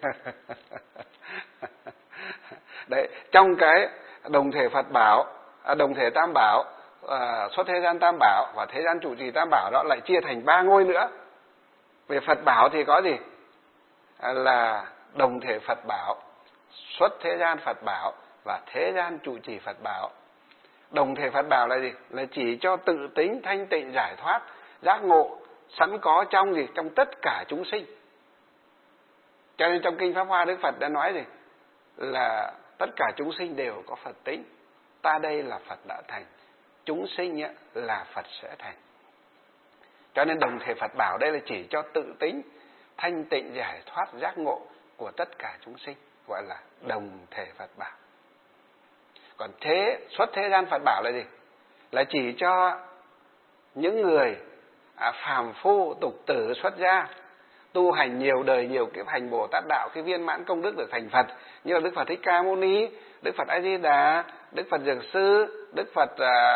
Đấy, trong cái đồng thể Phật bảo, đồng thể Tam bảo, xuất thế gian Tam bảo và thế gian trụ trì Tam bảo đó lại chia thành 3 ngôi nữa. Về Phật bảo thì có gì? Là đồng thể Phật bảo, xuất thế gian Phật bảo và thế gian trụ trì Phật bảo. Đồng thể Phật bảo là gì? Là chỉ cho tự tính thanh tịnh giải thoát, giác ngộ sẵn có trong gì? Trong tất cả chúng sinh. Cho nên trong Kinh Pháp Hoa Đức Phật đã nói gì? Là tất cả chúng sinh đều có Phật tính. Ta đây là Phật đã thành, chúng sinh là Phật sẽ thành. Cho nên đồng thể Phật bảo đây là chỉ cho tự tính thanh tịnh giải thoát giác ngộ của tất cả chúng sinh, gọi là đồng thể Phật bảo. Còn xuất thế gian Phật bảo là gì? Là chỉ cho những người phàm phu tục tử xuất gia, tu hành nhiều đời nhiều kiếp hành Bồ Tát đạo, khi viên mãn công đức được thành Phật, như là Đức Phật Thích Ca Mâu Ni, Đức Phật A Di Đà, Đức Phật Dược Sư, Đức Phật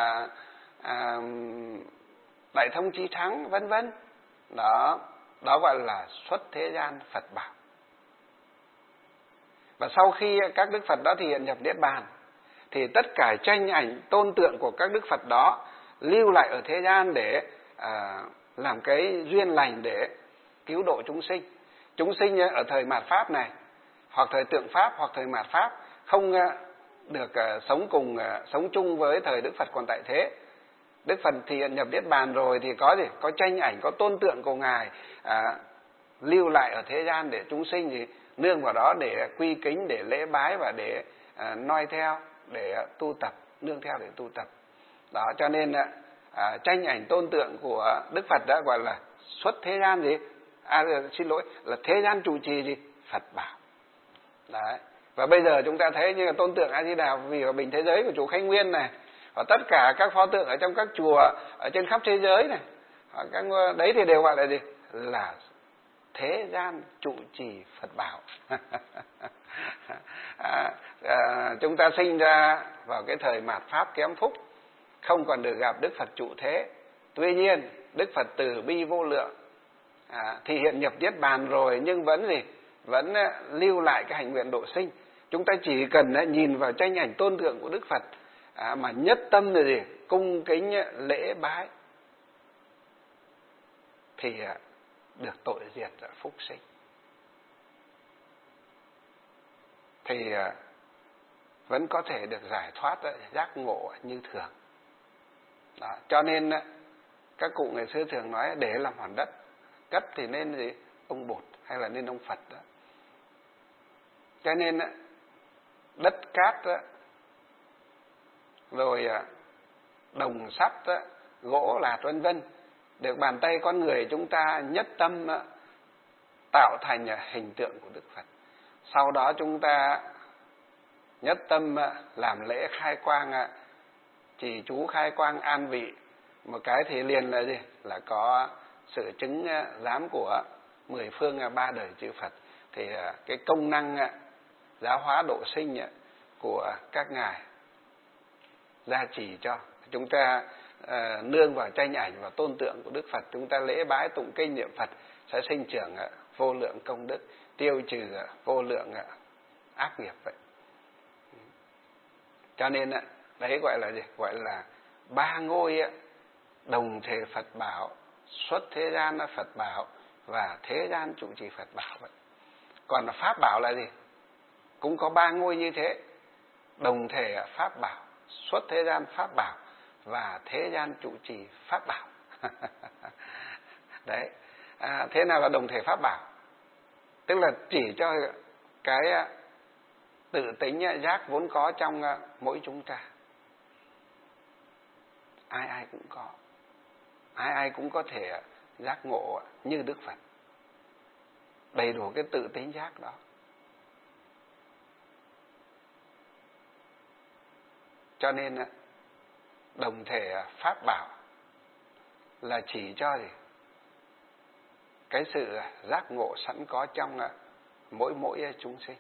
Đại Thông Chí Thắng, vân vân. Đó gọi là xuất thế gian Phật bảo. Và sau khi các Đức Phật đó thực hiện nhập Niết Bàn, thì tất cả tranh ảnh tôn tượng của các Đức Phật đó lưu lại ở thế gian để làm cái duyên lành để cứu độ chúng sinh. Chúng sinh ở thời mạt Pháp này, hoặc thời tượng Pháp hoặc thời mạt Pháp, không được sống chung với thời Đức Phật còn tại thế. Đức Phật thì nhập Niết Bàn rồi thì có gì? Có tranh ảnh, có tôn tượng của Ngài lưu lại ở thế gian để chúng sinh thì nương vào đó để quy kính, để lễ bái và để noi theo, để tu tập, nương theo để tu tập. Đó, cho nên tranh ảnh tôn tượng của Đức Phật đã gọi là xuất thế gian gì? Là thế gian trụ trì gì? Phật bảo. Đấy. Và bây giờ chúng ta thấy như là tôn tượng A Di Đà vì hòa bình thế giới của chùa Khánh Nguyên này, và tất cả các pho tượng ở trong các chùa ở trên khắp thế giới này, đấy thì đều gọi là gì? Là thế gian trụ trì Phật bảo. Chúng ta sinh ra vào cái thời mạt Pháp kém phúc, không còn được gặp Đức Phật trụ thế. Tuy nhiên Đức Phật từ bi vô lượng, thì hiện nhập Niết Bàn rồi, nhưng vẫn gì? Vẫn lưu lại cái hạnh nguyện độ sinh. Chúng ta chỉ cần nhìn vào tranh ảnh tôn tượng của Đức Phật mà nhất tâm là gì? Cung kính lễ bái, thì được tội diệt phúc sinh. Thì vẫn có thể được giải thoát, giác ngộ như thường. Đó. Cho nên các cụ ngày xưa thường nói để làm hoàn đất, cất thì nên gì? Ông Bụt hay là nên ông Phật đó. Cho nên đất cát rồi đồng sắt, gỗ lạt vân vân, được bàn tay con người chúng ta nhất tâm tạo thành hình tượng của Đức Phật. Sau đó chúng ta nhất tâm làm lễ khai quang, trì chú khai quang an vị. Một cái thì liền là gì? Là có sự chứng giám của 10 phương 3 đời chư Phật. Thì cái công năng giáo hóa độ sinh của các ngài gia trì cho chúng ta nương vào tranh ảnh và tôn tượng của Đức Phật, chúng ta lễ bái tụng kinh niệm Phật sẽ sinh trưởng vô lượng công đức, tiêu trừ vô lượng ác nghiệp vậy. Cho nên đấy gọi là gì? Gọi là ba ngôi đồng thể Phật bảo, xuất thế gian Phật bảo và thế gian trụ trì Phật bảo vậy. Còn Pháp bảo là gì? Cũng có ba ngôi như thế, đồng thể Pháp bảo, xuất thế gian Pháp bảo và thế gian trụ trì Pháp bảo. Đấy. Thế nào là đồng thể Pháp bảo? Tức là chỉ cho cái tự tính giác vốn có trong mỗi chúng ta. Ai ai cũng có, ai ai cũng có thể giác ngộ như Đức Phật, đầy đủ cái tự tính giác đó. Cho nên đồng thể Pháp bảo là chỉ cho gì? Cái sự giác ngộ sẵn có trong mỗi chúng sinh.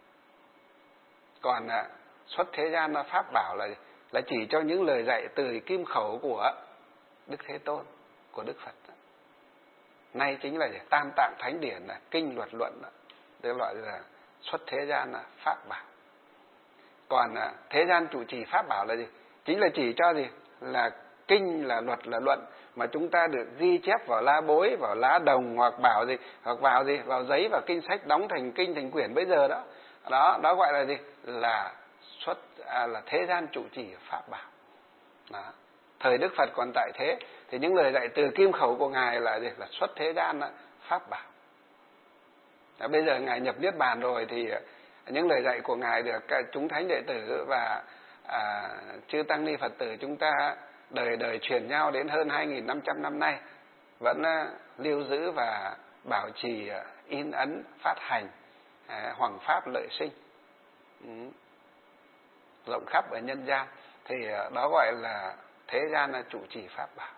Còn xuất thế gian Pháp bảo là chỉ cho những lời dạy từ kim khẩu của Đức Thế Tôn, của Đức Phật. Nay chính là Tam Tạng Thánh Điển, kinh luật luận, được gọi là xuất thế gian Pháp bảo. Còn thế gian trụ trì Pháp bảo là gì? Chính là chỉ cho gì? Là kinh, là luật, là luận mà chúng ta được ghi chép vào lá bối, vào lá đồng, hoặc bảo gì, hoặc vào gì, vào giấy, vào kinh sách đóng thành kinh thành quyển bây giờ đó. Đó gọi là gì? Là là thế gian trụ trì Pháp bảo. Đó. Thời Đức Phật còn tại thế thì những lời dạy từ kim khẩu của ngài là gì? Là xuất thế gian Pháp bảo. Bây giờ ngài nhập Niết Bàn rồi thì những lời dạy của ngài được chúng thánh đệ tử và chư tăng ni Phật tử chúng ta đời đời truyền nhau đến hơn 2.500 năm nay vẫn lưu giữ và bảo trì in ấn phát hành hoằng pháp lợi sinh rộng khắp ở nhân gian. Thì đó gọi là thế gian trụ trì Pháp bảo.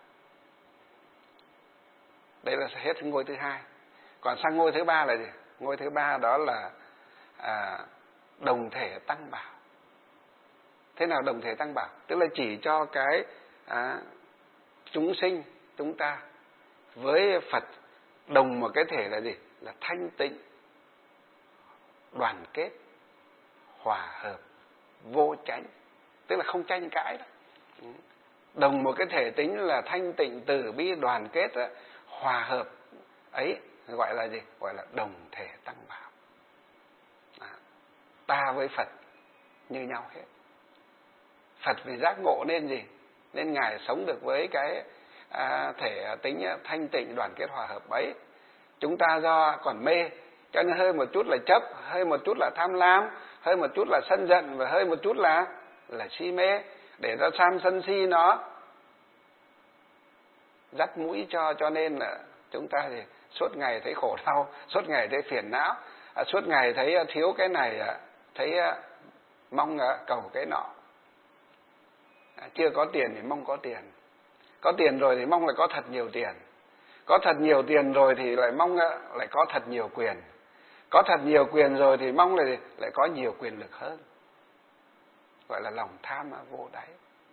Đây là hết ngôi thứ hai. Còn sang ngôi thứ ba là gì? Ngôi thứ ba đó là đồng thể tăng bảo. Thế nào đồng thể tăng bảo? Tức là chỉ cho cái chúng sinh chúng ta với Phật đồng một cái thể là gì? Là thanh tịnh, đoàn kết, hòa hợp, vô chánh. Tức là không tranh cãi đó. Đồng một cái thể tính là thanh tịnh, từ bi, đoàn kết, hòa hợp ấy gọi là gì? Gọi là đồng thể tăng bảo. Ta với Phật như nhau hết. Phật vì giác ngộ nên gì? Nên ngài sống được với cái thể tính thanh tịnh, đoàn kết, hòa hợp ấy. Chúng ta do còn mê, cho nên hơi một chút là chấp, hơi một chút là tham lam, hơi một chút là sân giận và hơi một chút là si mê, để cho tham sân si nó dắt mũi cho nên là chúng ta thì suốt ngày thấy khổ đau, suốt ngày thấy phiền não, suốt ngày thấy thiếu cái này, thấy mong cầu cái nọ. Chưa có tiền thì mong có tiền, có tiền rồi thì mong là có thật nhiều tiền, Có thật nhiều tiền rồi thì lại mong lại có thật nhiều quyền. Có thật nhiều quyền rồi thì mong lại có nhiều quyền lực hơn. Gọi là lòng tham vô đáy.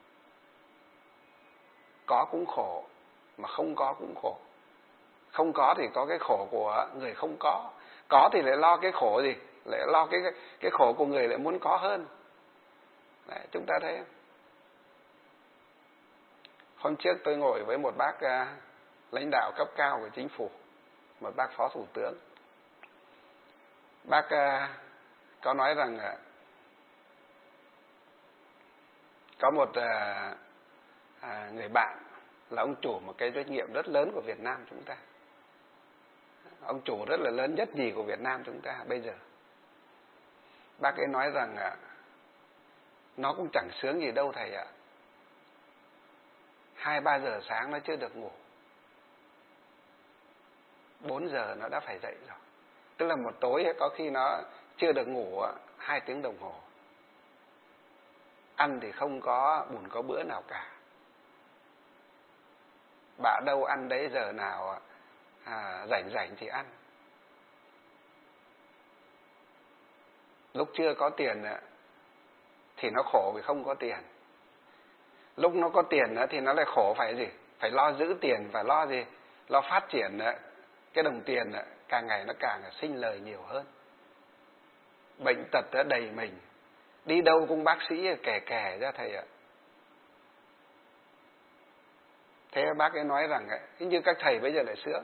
Có cũng khổ, mà không có cũng khổ. Không có thì có cái khổ của người không có. Có thì lại lo cái khổ gì? Lại lo cái khổ của người lại muốn có hơn. Đấy, chúng ta thấy. Hôm trước tôi ngồi với một bác lãnh đạo cấp cao của chính phủ, một bác phó thủ tướng. Bác có nói rằng có một người bạn là ông chủ một cái doanh nghiệp rất lớn của Việt Nam chúng ta. Ông chủ rất là lớn, nhất nhì của Việt Nam chúng ta bây giờ. Bác ấy nói rằng nó cũng chẳng sướng gì đâu thầy ạ. 2-3 giờ sáng nó chưa được ngủ, 4 giờ nó đã phải dậy rồi. Tức là một tối có khi nó chưa được ngủ 2 tiếng đồng hồ. Ăn thì không có bùn có bữa nào cả. Bạ đâu ăn đấy, giờ nào rảnh thì ăn. Lúc chưa có tiền thì nó khổ vì không có tiền. Lúc nó có tiền thì nó lại khổ phải gì? Phải lo giữ tiền và lo gì? Lo phát triển cái đồng tiền càng ngày nó càng sinh lời nhiều hơn. Bệnh tật đầy mình. Đi đâu cũng bác sĩ kè ra thầy ạ. Thế bác ấy nói rằng như các thầy bây giờ lại sướng.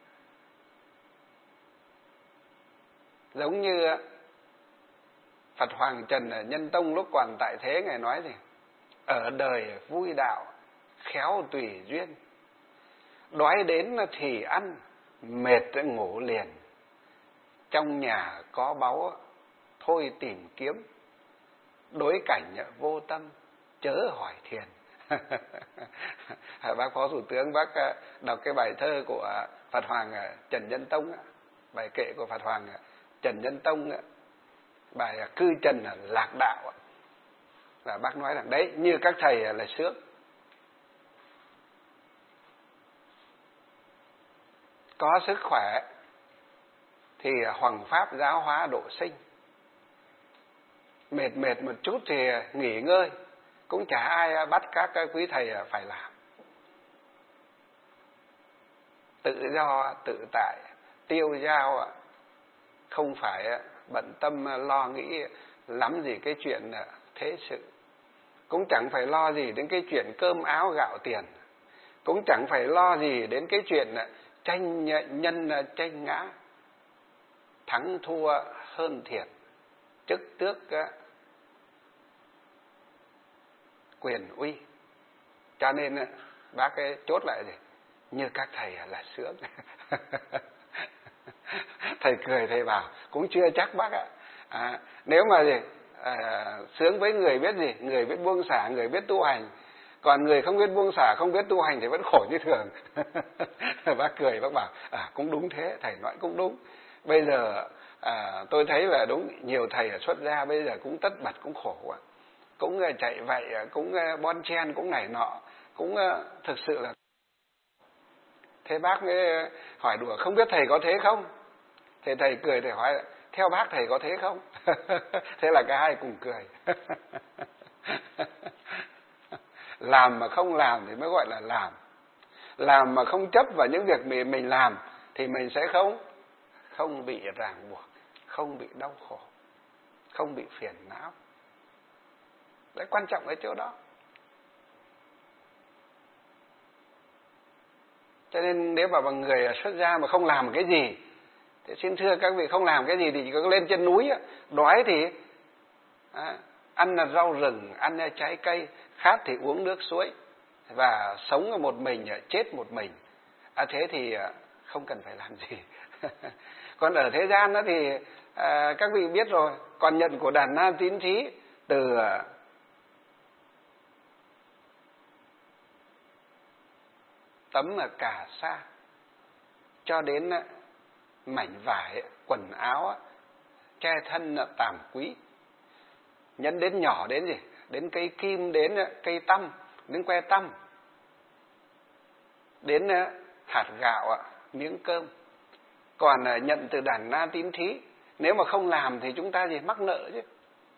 Giống như Phật Hoàng Trần Nhân Tông lúc còn tại thế, Ngài nói gì? Ở đời vui đạo, khéo tùy duyên. Đói đến thì ăn, mệt ngủ liền. Trong nhà có báu, thôi tìm kiếm. Đối cảnh vô tâm, chớ hỏi thiền. Bác Phó Thủ tướng, bác đọc cái bài thơ của Phật Hoàng Trần Nhân Tông, bài kệ của Phật Hoàng Trần Nhân Tông, bài Cư Trần Lạc Đạo. Và bác nói rằng đấy, như các thầy là sướng. Có sức khỏe thì hoằng pháp giáo hóa độ sinh. Mệt một chút thì nghỉ ngơi, cũng chả ai bắt các quý thầy phải làm. Tự do, tự tại, tiêu dao, không phải bận tâm lo nghĩ lắm gì cái chuyện thế sự. Cũng chẳng phải lo gì đến cái chuyện cơm áo gạo tiền. Cũng chẳng phải lo gì đến cái chuyện tranh nhân tranh ngã, thắng thua hơn thiệt, chức tước quyền uy. Cho nên bác ấy chốt lại gì? Như các thầy là sướng. Thầy cười thầy bảo cũng chưa chắc bác ạ. Nếu mà gì sướng với người biết gì, người biết buông xả, người biết tu hành. Còn người không biết buông xả, không biết tu hành thì vẫn khổ như thường. Bác cười, bác bảo cũng đúng thế, thầy nói cũng đúng. Bây giờ tôi thấy là đúng, nhiều thầy ở xuất gia bây giờ cũng tất bật, cũng khổ quá. Cũng chạy vậy, cũng bon chen, cũng này nọ, cũng thực sự là. Thế bác ấy hỏi đùa, không biết thầy có thế không? Thì thầy cười, thầy hỏi, theo bác thầy có thế không? Thế là cả hai cùng cười. Làm mà không làm thì mới gọi là làm. Làm mà không chấp vào những việc mình làm thì mình sẽ không bị ràng buộc, không bị đau khổ, không bị phiền não. Đấy, quan trọng ở chỗ đó. Cho nên nếu mà người xuất gia mà không làm cái gì, thì xin thưa các vị, không làm cái gì thì chỉ có lên trên núi, đói thì ăn là rau rừng, ăn là trái cây, khát thì uống nước suối, và sống một mình, chết một mình. Thế thì không cần phải làm gì. Còn ở thế gian đó thì các vị biết rồi, còn nhận của đàn nam tín thí từ tấm cà sa cho đến mảnh vải, quần áo, che thân tàm quý, nhấn đến nhỏ đến gì, đến cây kim, đến cây tăm, đến que tăm, đến hạt gạo, miếng cơm. Còn nhận từ đàn na tín thí, nếu mà không làm thì chúng ta gì mắc nợ chứ.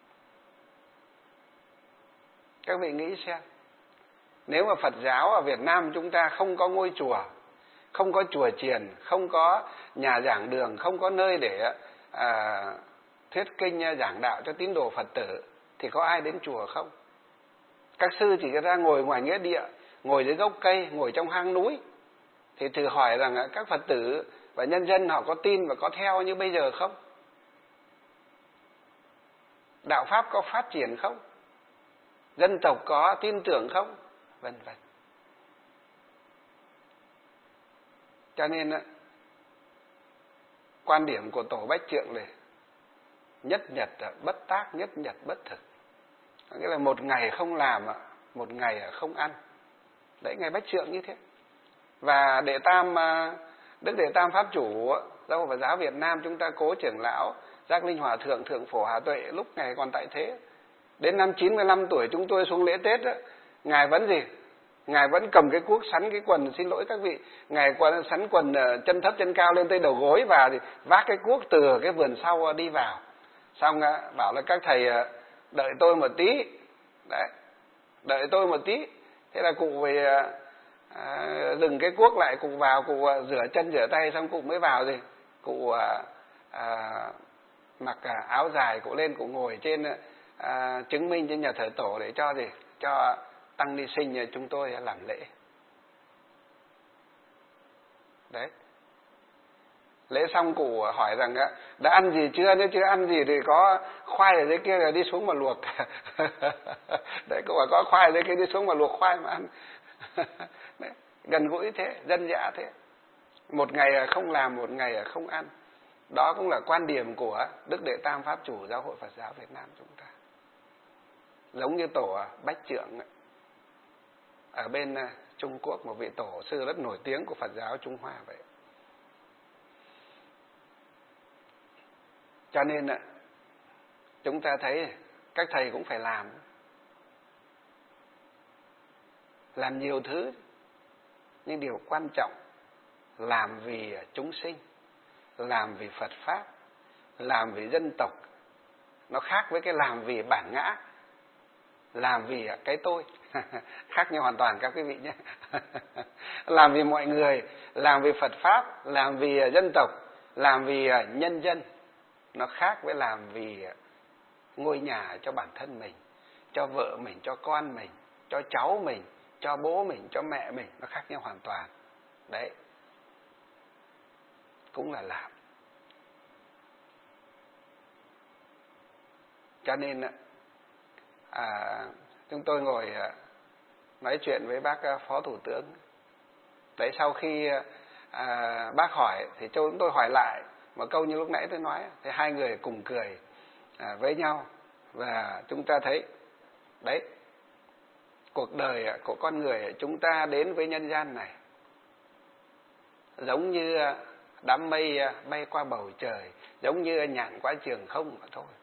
Các vị nghĩ xem, nếu mà Phật giáo ở Việt Nam chúng ta không có ngôi chùa, không có chùa chiền, không có nhà giảng đường, không có nơi để thuyết kinh giảng đạo cho tín đồ Phật tử, thì có ai đến chùa không? Các sư chỉ ra ngồi ngoài nghĩa địa, ngồi dưới gốc cây, ngồi trong hang núi. Thì thử hỏi rằng các Phật tử và nhân dân họ có tin và có theo như bây giờ không? Đạo Pháp có phát triển không? Dân tộc có tin tưởng không? Vân vân. Cho nên quan điểm của Tổ Bách Trượng này, nhất nhật bất tác, nhất nhật bất thực. Nghĩa là một ngày không làm, một ngày không ăn. Đấy, Ngài Bách Trượng như thế. Và Đức Đệ Tam Pháp Chủ Giáo hội Phật giáo Việt Nam, chúng ta cố trưởng lão Giác Linh Hòa Thượng Thượng Phổ Hà Tuệ lúc Ngài còn tại thế, đến năm 95 tuổi chúng tôi xuống lễ Tết đó, Ngài vẫn gì? Ngài vẫn cầm cái cuốc sắn cái quần, xin lỗi các vị, Ngài sắn quần chân thấp chân cao lên tới đầu gối và thì vác cái cuốc từ cái vườn sau đi vào. Xong bảo là các thầy đợi tôi một tí. Đấy, đợi tôi một tí. Thế là cụ về dừng cái cuốc lại, cụ vào, cụ rửa chân rửa tay xong cụ mới vào gì. Cụ mặc áo dài, cụ lên, cụ ngồi trên chứng minh trên nhà thờ tổ để cho gì? Cho tăng ni sinh chúng tôi làm lễ. Đấy. Lễ xong cụ hỏi rằng đã ăn gì chưa, nếu chưa ăn gì thì có khoai ở dưới kia là đi xuống mà luộc. Đấy, cụ bảo có khoai ở dưới kia đi xuống mà luộc khoai mà ăn. Đấy, gần gũi thế, dân dã thế. Một ngày không làm, một ngày không ăn. Đó cũng là quan điểm của Đức Đệ Tam Pháp Chủ Giáo hội Phật giáo Việt Nam chúng ta. Giống như Tổ Bách Trượng ở bên Trung Quốc, một vị tổ sư rất nổi tiếng của Phật giáo Trung Hoa vậy. Cho nên chúng ta thấy các thầy cũng phải làm nhiều thứ, nhưng điều quan trọng làm vì chúng sinh, làm vì Phật Pháp, làm vì dân tộc. Nó khác với cái làm vì bản ngã, làm vì cái tôi. Khác nhau hoàn toàn các quý vị nhé. Làm vì mọi người, làm vì Phật Pháp, làm vì dân tộc, làm vì nhân dân. Nó khác với làm vì ngôi nhà cho bản thân mình, cho vợ mình, cho con mình, cho cháu mình, cho bố mình, cho mẹ mình. Nó khác nhau hoàn toàn. Đấy, cũng là làm. Cho nên chúng tôi ngồi nói chuyện với bác Phó Thủ tướng. Đấy, sau khi bác hỏi thì chúng tôi hỏi lại một câu như lúc nãy tôi nói, thì hai người cùng cười với nhau. Và chúng ta thấy đấy, cuộc đời của con người chúng ta đến với nhân gian này giống như đám mây bay qua bầu trời, giống như nhạn qua trường không mà thôi.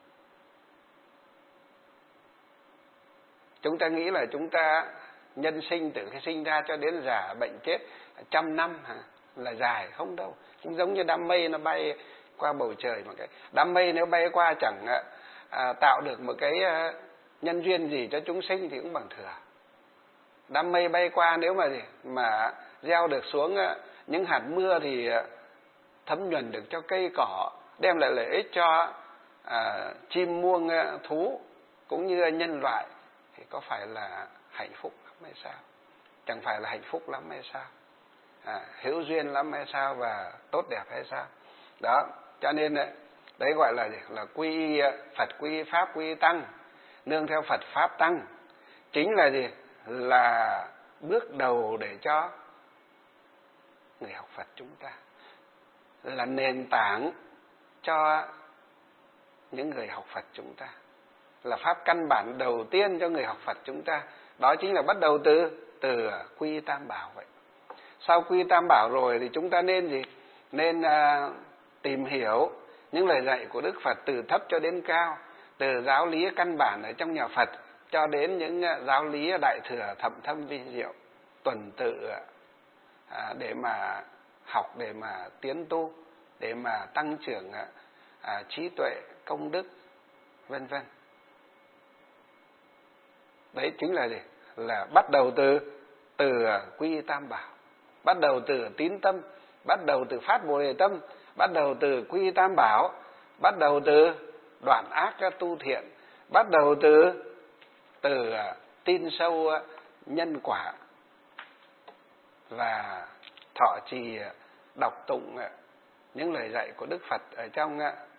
Chúng ta nghĩ là chúng ta nhân sinh từ khi sinh ra cho đến già bệnh chết 100 năm là dài, không đâu. Cũng giống như đám mây nó bay qua bầu trời, mà cái đám mây nếu bay qua chẳng tạo được một cái nhân duyên gì cho chúng sinh thì cũng bằng thừa. Đám mây bay qua nếu mà gieo được xuống những hạt mưa thì thấm nhuần được cho cây cỏ, đem lại lợi ích cho chim muông thú cũng như nhân loại, thì có phải là hạnh phúc lắm hay sao? Chẳng phải là hạnh phúc lắm hay sao? Hữu duyên lắm hay sao và tốt đẹp hay sao? Đó, cho nên đấy gọi là quy Phật, quy Pháp, quy Tăng, nương theo Phật Pháp Tăng. Chính là gì? Là bước đầu để cho người học Phật chúng ta, là nền tảng cho những người học Phật chúng ta, là pháp căn bản đầu tiên cho người học Phật chúng ta. Đó chính là bắt đầu từ quy Tam Bảo vậy. Sau quy Tam Bảo rồi thì chúng ta nên gì? Nên tìm hiểu những lời dạy của Đức Phật từ thấp cho đến cao, từ giáo lý căn bản ở trong nhà Phật cho đến những giáo lý đại thừa thậm thâm vi diệu, tuần tự để mà học, để mà tiến tu, để mà tăng trưởng trí tuệ, công đức, vân vân. Đấy chính là gì? Là bắt đầu từ quy y Tam Bảo, bắt đầu từ tín tâm, bắt đầu từ phát Bồ Đề tâm, bắt đầu từ quy y Tam Bảo, bắt đầu từ đoạn ác tu thiện, bắt đầu từ tin sâu nhân quả, và thọ trì đọc tụng những lời dạy của Đức Phật ở trong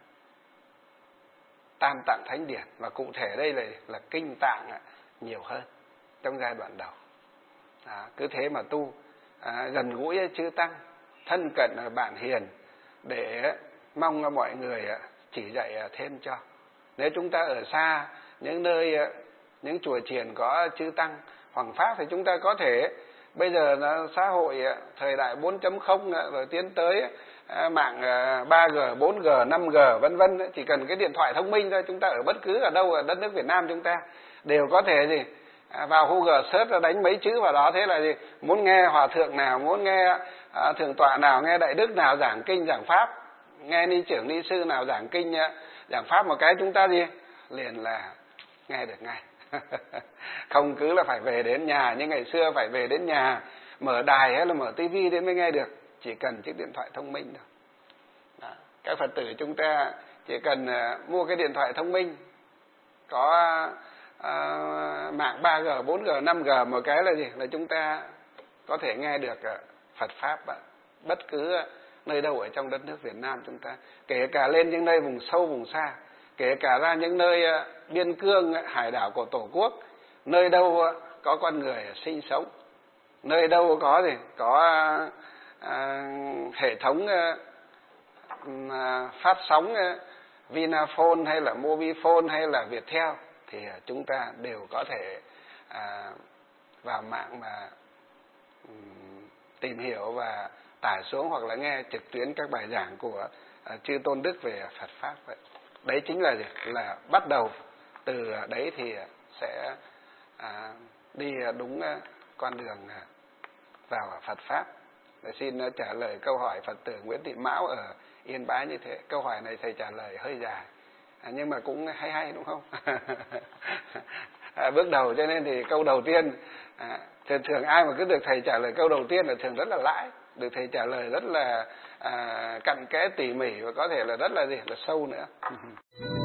Tam Tạng Thánh Điển, và cụ thể đây là Kinh Tạng nhiều hơn trong giai đoạn đầu. Cứ thế mà tu, gần gũi chư tăng, thân cận bạn hiền, để mong mọi người chỉ dạy thêm cho. Nếu chúng ta ở xa những nơi, những chùa chiền có chư tăng hoằng pháp, thì chúng ta có thể, bây giờ là xã hội thời đại 4.0 rồi, tiến tới mạng 3G, 4G, 5G vân vân, chỉ cần cái điện thoại thông minh thôi, chúng ta ở bất cứ ở đâu ở đất nước Việt Nam chúng ta đều có thể gì vào Google search ra, đánh mấy chữ vào đó, thế là gì, muốn nghe hòa thượng nào, muốn nghe thượng tọa nào, nghe đại đức nào giảng kinh giảng pháp, nghe ni trưởng ni sư nào giảng kinh giảng pháp, một cái chúng ta gì liền là nghe được ngay. Không cứ là phải về đến nhà như ngày xưa, phải về đến nhà mở đài hay là mở tivi để mới nghe được, chỉ cần chiếc điện thoại thông minh thôi. Các Phật tử chúng ta chỉ cần mua cái điện thoại thông minh có mạng 3G, 4G, 5G, một cái là gì, là chúng ta có thể nghe được Phật pháp bất cứ nơi đâu ở trong đất nước Việt Nam chúng ta, kể cả lên những nơi vùng sâu vùng xa, kể cả ra những nơi biên cương hải đảo của Tổ quốc, nơi đâu có con người sinh sống, nơi đâu có gì có hệ thống phát sóng Vinaphone hay là Mobifone hay là Viettel, thì chúng ta đều có thể vào mạng mà tìm hiểu và tải xuống, hoặc là nghe trực tuyến các bài giảng của chư tôn đức về Phật pháp vậy. Đấy chính là gì? Là bắt đầu từ đấy thì sẽ đi đúng con đường vào Phật pháp. Để xin trả lời câu hỏi Phật tử Nguyễn Thị Mão ở Yên Bái như thế. Câu hỏi này thầy trả lời hơi dài, nhưng mà cũng hay đúng không? Bước đầu cho nên thì câu đầu tiên, thường ai mà cứ được thầy trả lời câu đầu tiên là thường rất là lãi, được thầy trả lời rất là cặn kẽ tỉ mỉ, và có thể là rất là sâu nữa.